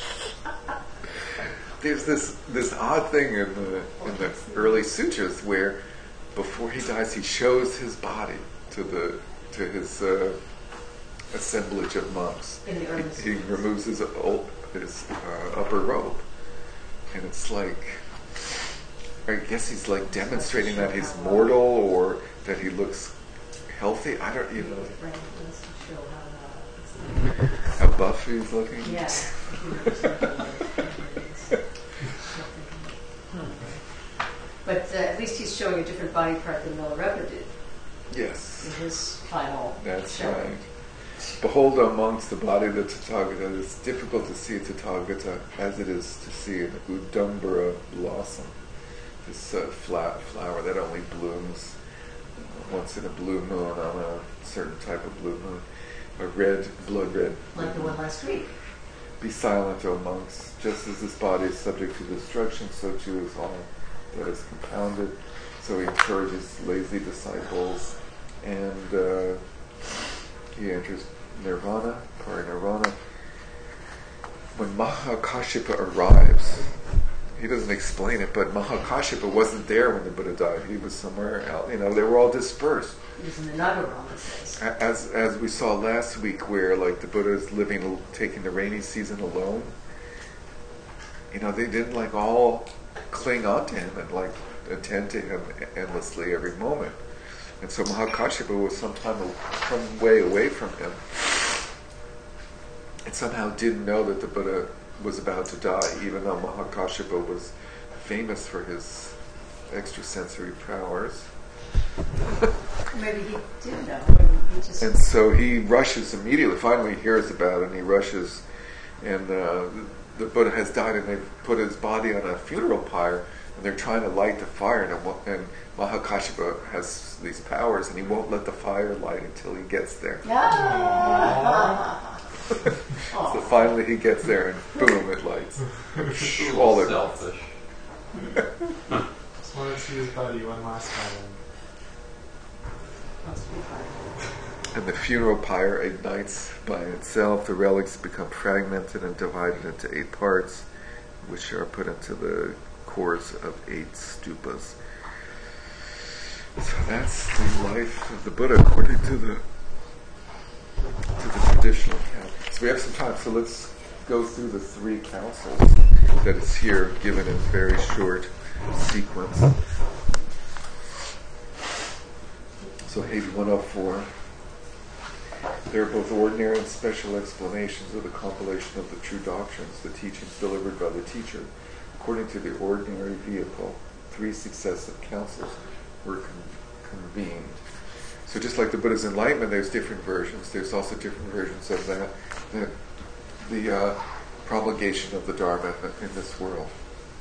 there's this this odd thing in the in the early sutras where before he dies he shows his body to the to his uh, assemblage of monks. In the early He, he sutras. removes his old, his uh, upper robe, and it's like, I guess he's like demonstrating that he's mortal or that he looks healthy. I don't, you know, Right, let's show how, uh, how buff he's looking. yeah. But uh, at least he's showing a different body part than Milarepa did Yes, in his final that's showing. right. Behold amongst the body of the Tathagata, it's difficult to see a Tathagata as it is to see an Udambara blossom, this uh, flat flower that only blooms once in a blue moon on a certain type of blue moon, a red, blood red. Like the one last week. Be silent, O monks. Just as this body is subject to destruction, so too is all that is compounded. So he encourages lazy disciples, and uh, he enters nirvana, parinirvana. When Mahakashyapa arrives, he doesn't explain it, but Mahakashyapa wasn't there when the Buddha died. He was somewhere else. You know, they were all dispersed. He was in the Naga realm, it says. As as we saw last week, where like the Buddha is living, taking the rainy season alone. You know, they didn't like all cling on to him and like attend to him endlessly every moment. And so Mahakashyapa was sometime some way away from him, and somehow didn't know that the Buddha was about to die, even though Mahakashyapa was famous for his extrasensory powers. Maybe he did know. Maybe he just... And so he rushes immediately, finally he hears about it, and he rushes, and uh, the Buddha has died, and they've put his body on a funeral pyre, and they're trying to light the fire, and, and Mahakashyapa has these powers, and he won't let the fire light until he gets there. Ah. So finally he gets there, and boom, it lights. It's a All little at once. selfish. Just wanted to see his buddy one last time. And the funeral pyre ignites by itself. The relics become fragmented and divided into eight parts, which are put into the cores of eight stupas. So that's the life of the Buddha according to the to the traditional account. So we have some time, so let's go through the three councils that is here given in very short sequence. So page one oh four. There are both ordinary and special explanations of the compilation of the true doctrines, the teachings delivered by the teacher. According to the ordinary vehicle, three successive councils were con- convened. So just like the Buddha's enlightenment, there's different versions. There's also different versions of that, the, the uh, promulgation of the Dharma in this world.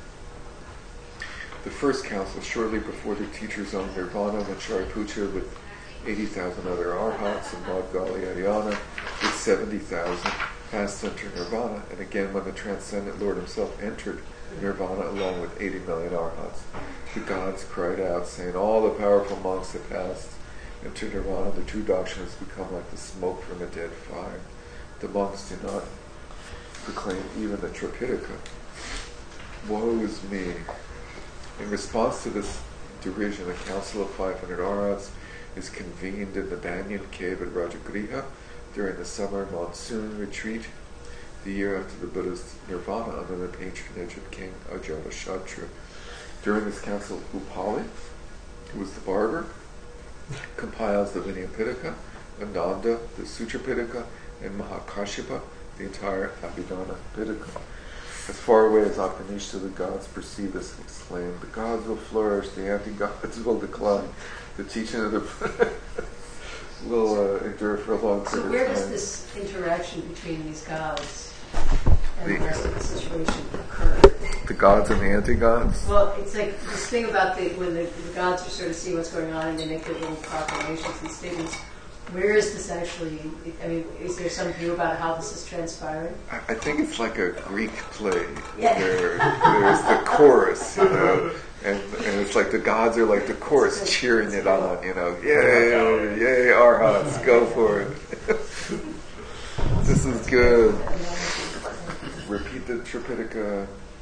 The first council, shortly before the teacher's own nirvana, when Shariputra with eighty thousand other arhats and Madhgali Adhyana with seventy thousand passed into nirvana, and again when the transcendent Lord himself entered nirvana along with eighty million arhats, the gods cried out, saying, all the powerful monks have passed into nirvana. The true doctrine has become like the smoke from a dead fire. The monks do not proclaim even the Tripitaka. Woe is me. In response to this derision, a council of five hundred arhats is convened in the Banyan cave at Rajagriha during the summer monsoon retreat, the year after the Buddha's nirvana, under the patronage of King Ajatashatru. During this council, Upali, who was the barber, compiles the Vinaya Pitaka, Ananda, the Sutra Pitaka, and Mahakashyapa, the entire Abhidhamma Pitaka. As far away as Akanishta, the gods perceive this and exclaim, the gods will flourish, the anti-gods will decline. The teaching of the Buddha will uh, endure for a long period of time. So where does this interaction between these gods and the, the rest of the situation occur? The gods and the anti-gods? Well, it's like this thing about the when the, the gods are sort of seeing what's going on and they make their little proclamations and statements. Where is this actually? I mean, is there some view about how this is transpiring? I, I think it's like a Greek play. Yeah. Where there's the chorus, you know, and, and it's like the gods are like the chorus cheering it on, you know, yay, yay, arhats, go for it. This is good. Repeat the Tripitaka.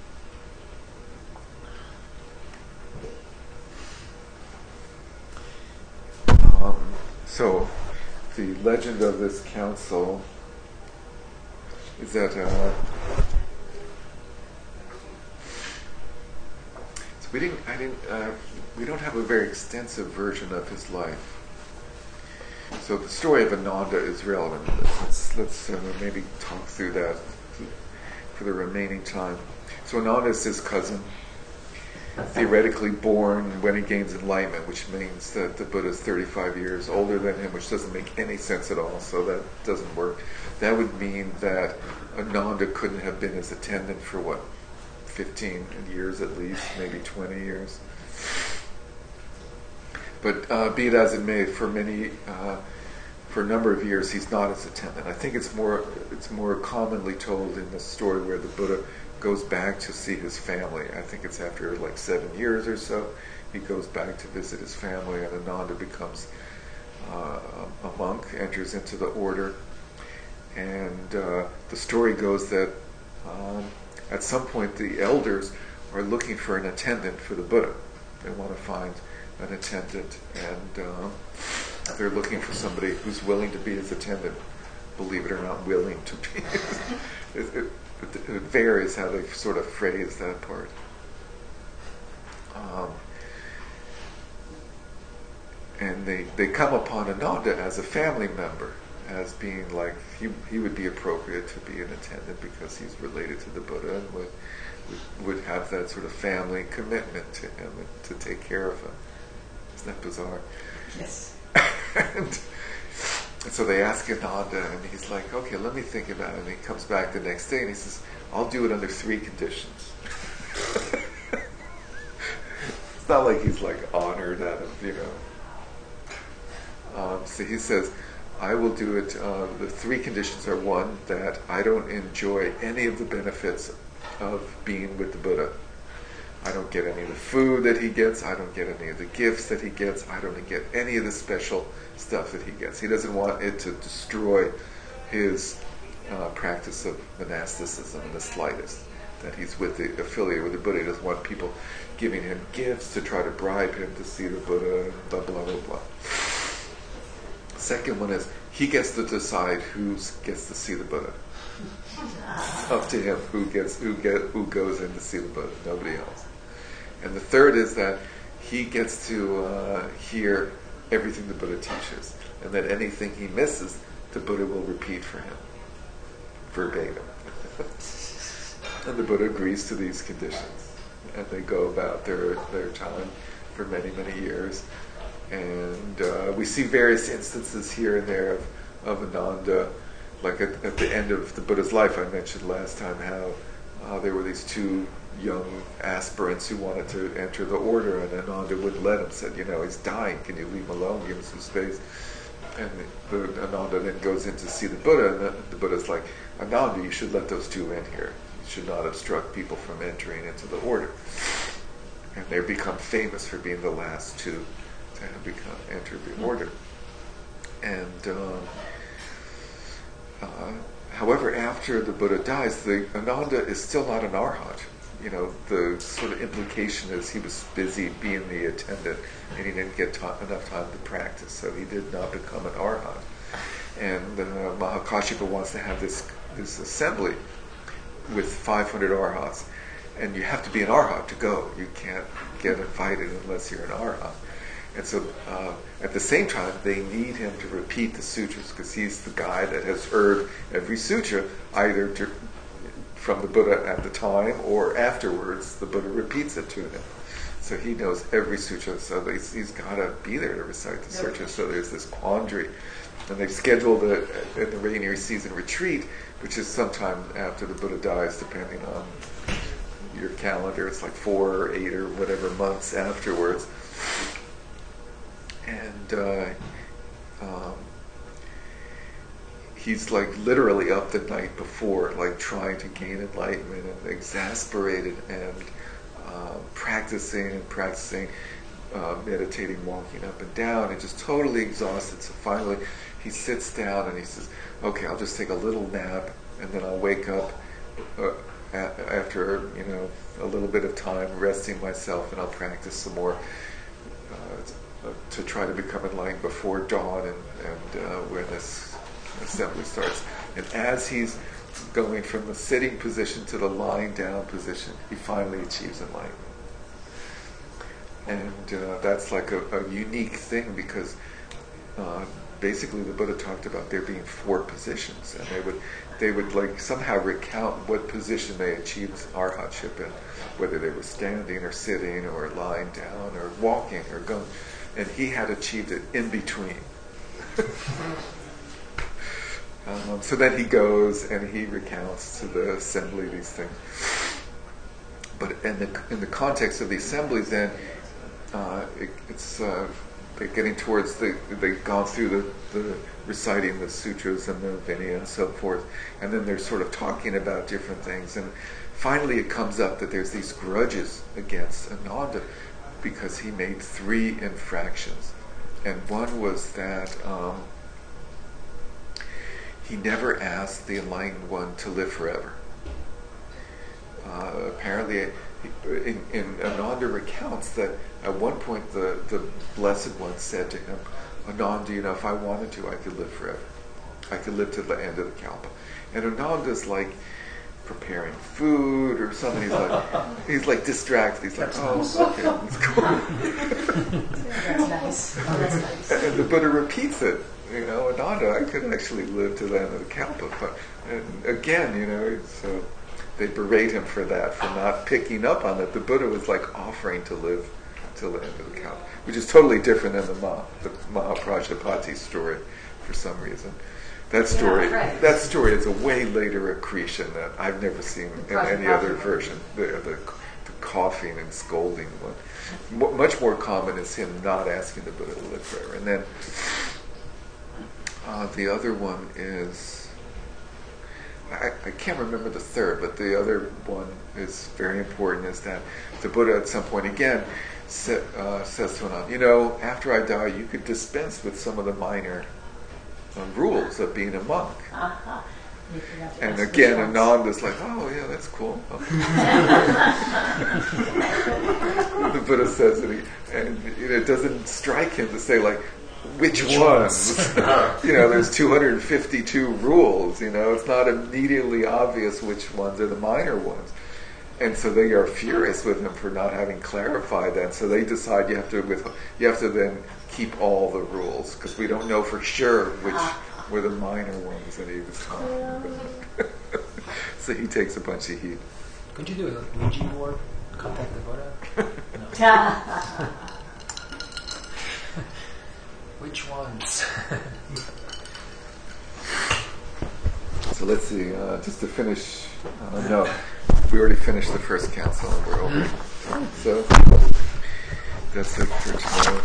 Um, so, the legend of this council is that uh, so we didn't. I didn't. Uh, we don't have a very extensive version of his life. So the story of Ananda is relevant. Let's let's uh, maybe talk through that for the remaining time. So Ananda is his cousin, theoretically born when he gains enlightenment, which means that the Buddha is thirty-five years older than him, which doesn't make any sense at all, so that doesn't work. That would mean that Ananda couldn't have been his attendant for, what, fifteen years at least, maybe twenty years. But uh, be it as it may, for many, uh, for a number of years, he's not his attendant. I think it's more, it's more commonly told in the story where the Buddha goes back to see his family. I think it's after like seven years or so. He goes back to visit his family, and Ananda becomes uh, a monk, enters into the order. And uh, the story goes that um, at some point the elders are looking for an attendant for the Buddha. They want to find an attendant, and um, they're looking for somebody who's willing to be his attendant. Believe it or not, willing to be. it, it, It varies how they sort of phrase that part. Um, and they, they come upon Ananda as a family member, as being like, he, he would be appropriate to be an attendant because he's related to the Buddha and would, would, would have that sort of family commitment to him and to take care of him. Isn't that bizarre? Yes. and, And so they ask Ananda, and he's like, okay, let me think about it. And he comes back the next day and he says, I'll do it under three conditions. It's not like he's like honored out of, you know. Um, so he says, I will do it. Uh, the three conditions are, one, that I don't enjoy any of the benefits of being with the Buddha. I don't get any of the food that he gets. I don't get any of the gifts that he gets. I don't get any of the special stuff that he gets. He doesn't want it to destroy his uh, practice of monasticism in the slightest. That he's with the affiliate with the Buddha. He doesn't want people giving him gifts to try to bribe him to see the Buddha. Blah blah blah blah. Second one is he gets to decide who gets to see the Buddha. It's up to him who gets who get who goes in to see the Buddha. Nobody else. And the third is that he gets to uh, hear everything the Buddha teaches, and that anything he misses, the Buddha will repeat for him, verbatim. And the Buddha agrees to these conditions, and they go about their their time for many, many years, And uh, we see various instances here and there of, of Ananda, like at, at the end of the Buddha's life. I mentioned last time how uh, there were these two young aspirants who wanted to enter the order, and Ananda wouldn't let him, said, you know, he's dying, can you leave him alone, give him some space? And the, the, Ananda then goes in to see the Buddha, and the, the Buddha's like, Ananda, you should let those two in here. You should not obstruct people from entering into the order. And they become famous for being the last two to have become entered the order. And um, uh, however, after the Buddha dies, the Ananda is still not an arhat. You know, the sort of implication is he was busy being the attendant, and he didn't get ta- enough time to practice, so he did not become an arhat. And uh, Mahakashyapa wants to have this this assembly with five hundred arhats, and you have to be an arhat to go. You can't get invited unless you're an arhat. And so, uh, at the same time, they need him to repeat the sutras, because he's the guy that has heard every sutra, either to, from the Buddha at the time or afterwards. The Buddha repeats it to him, so he knows every sutra. So he's, he's got to be there to recite the sutra. So there's this quandary, and they've scheduled a, a, the rainy season retreat, which is sometime after the Buddha dies, depending on your calendar. It's like four or eight or whatever months afterwards. And uh, um, he's like literally up the night before, like trying to gain enlightenment, and exasperated, and uh, practicing and practicing, uh, meditating, walking up and down, and just totally exhausted. So finally he sits down and he says, okay, I'll just take a little nap, and then I'll wake up uh, a- after, you know, a little bit of time resting myself, and I'll practice some more uh, to try to become enlightened before dawn, and, and uh, when this assembly starts. And as he's going from the sitting position to the lying down position, he finally achieves enlightenment. And uh, that's like a, a unique thing, because uh, basically the Buddha talked about there being four positions, and they would they would like somehow recount what position they achieved arhatship in, whether they were standing or sitting or lying down or walking or going. And he had achieved it in between. um, so then he goes and he recounts to the assembly these things. But in the in the context of the assemblies, then uh, it, it's uh, they're getting towards the they've gone through the, the reciting the sutras and the Vinaya and so forth, and then they're sort of talking about different things, and finally it comes up that there's these grudges against Ananda, because he made three infractions. And one was that um, he never asked the enlightened one to live forever. Uh, apparently, in, in Ananda recounts that at one point the, the Blessed One said to him, Ananda, you know, if I wanted to, I could live forever. I could live to the end of the Kalpa. And Ananda's like preparing food or something. He's like, he's like distracted. He's like, oh, okay, let's go. That's nice. Oh, that's nice. And the Buddha repeats it. You know, Ananda, I could actually live to the end of the Kalpa. But, and again, you know, it's, uh, they berate him for that, for not picking up on it. The Buddha was like offering to live till the end of the Kalpa, which is totally different than the, Ma, the Mahaprajapati story for some reason. That story, Yeah, right. that story is a way later accretion that I've never seen in any other version. The, the, the coughing and scolding one. M- much more common is him not asking the Buddha to live forever. And then uh, the other one is, I, I can't remember the third, but the other one is very important, is that the Buddha at some point again sa- uh, says to Ananda, you know, after I die, you could dispense with some of the minor uh, rules of being a monk. Uh-huh. You forgot to And ask again, which ones. Ananda's like, oh yeah, that's cool. The Buddha says that he, and you know, it doesn't strike him to say like, which, Which ones? ones? You know, there's two hundred fifty-two rules, you know, it's not immediately obvious which ones are the minor ones. And so they are furious with him for not having clarified that. So they decide you have to with you have to then keep all the rules, because we don't know for sure which were the minor ones that he was talking about. So he takes a bunch of heat. Could you do a Ouija board? Contact the Buddha? No. Which ones? So let's see, uh, just to finish, uh, no, we already finished the first council and we're over. So that's it for tomorrow.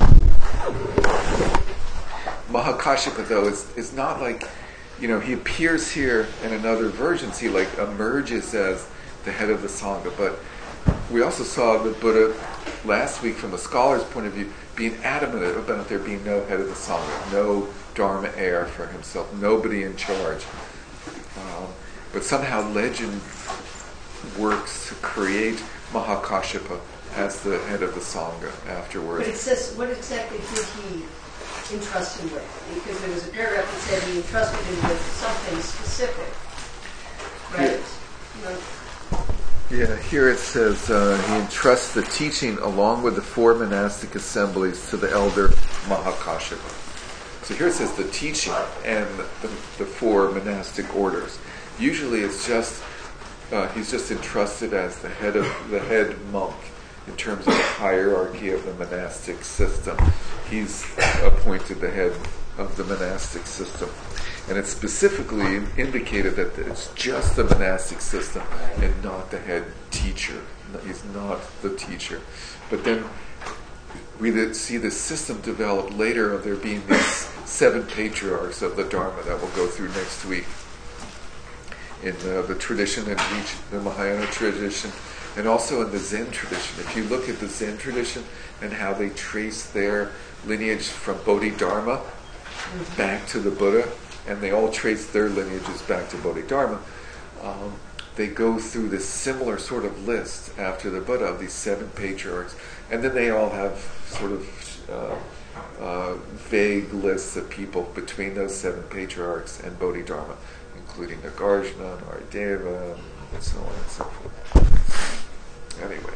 Mahakashyapa, though, is, is not like, you know, he appears here in another versions, he like emerges as the head of the Sangha, but we also saw the Buddha last week from a scholar's point of view being adamant about there being no head of the Sangha, no Dharma heir for himself, nobody in charge. Um, but somehow legend works to create Mahakashyapa as the head of the Sangha afterwards. But it says, what exactly did he entrust him with? Because there was a paragraph that said he entrusted him with something specific, right? You know, Yeah, here it says uh, he entrusts the teaching along with the four monastic assemblies to the elder Mahakashyapa. So here it says the teaching and the, the four monastic orders. Usually it's just, uh, he's just entrusted as the head of the head monk in terms of the hierarchy of the monastic system. He's appointed the head of the monastic system. And it's specifically indicated that it's just the monastic system and not the head teacher. He's not the teacher. But then we see the system develop later of there being these seven patriarchs of the Dharma that we'll go through next week in uh, the tradition and each, the Mahayana tradition, and also in the Zen tradition. If you look at the Zen tradition and how they trace their lineage from Bodhidharma back to the Buddha, and they all trace their lineages back to Bodhidharma, um, they go through this similar sort of list after the Buddha of these seven patriarchs, and then they all have sort of uh, uh, vague lists of people between those seven patriarchs and Bodhidharma, including Nagarjuna, Naradeva, and so on and so forth. Anyway,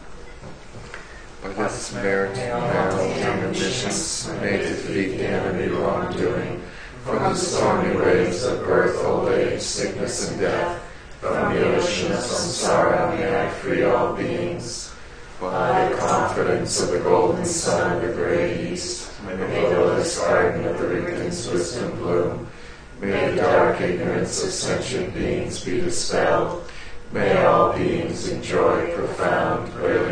by this merit, merit and missions may defeat the enemy wrongdoing, from the stormy waves of birth, old age, sickness, and death, from the ocean of samsara may I free all beings. By the confidence of the golden sun of the great east, may the lotus garden of the Riken's wisdom bloom. May the dark ignorance of sentient beings be dispelled. May all beings enjoy profound, great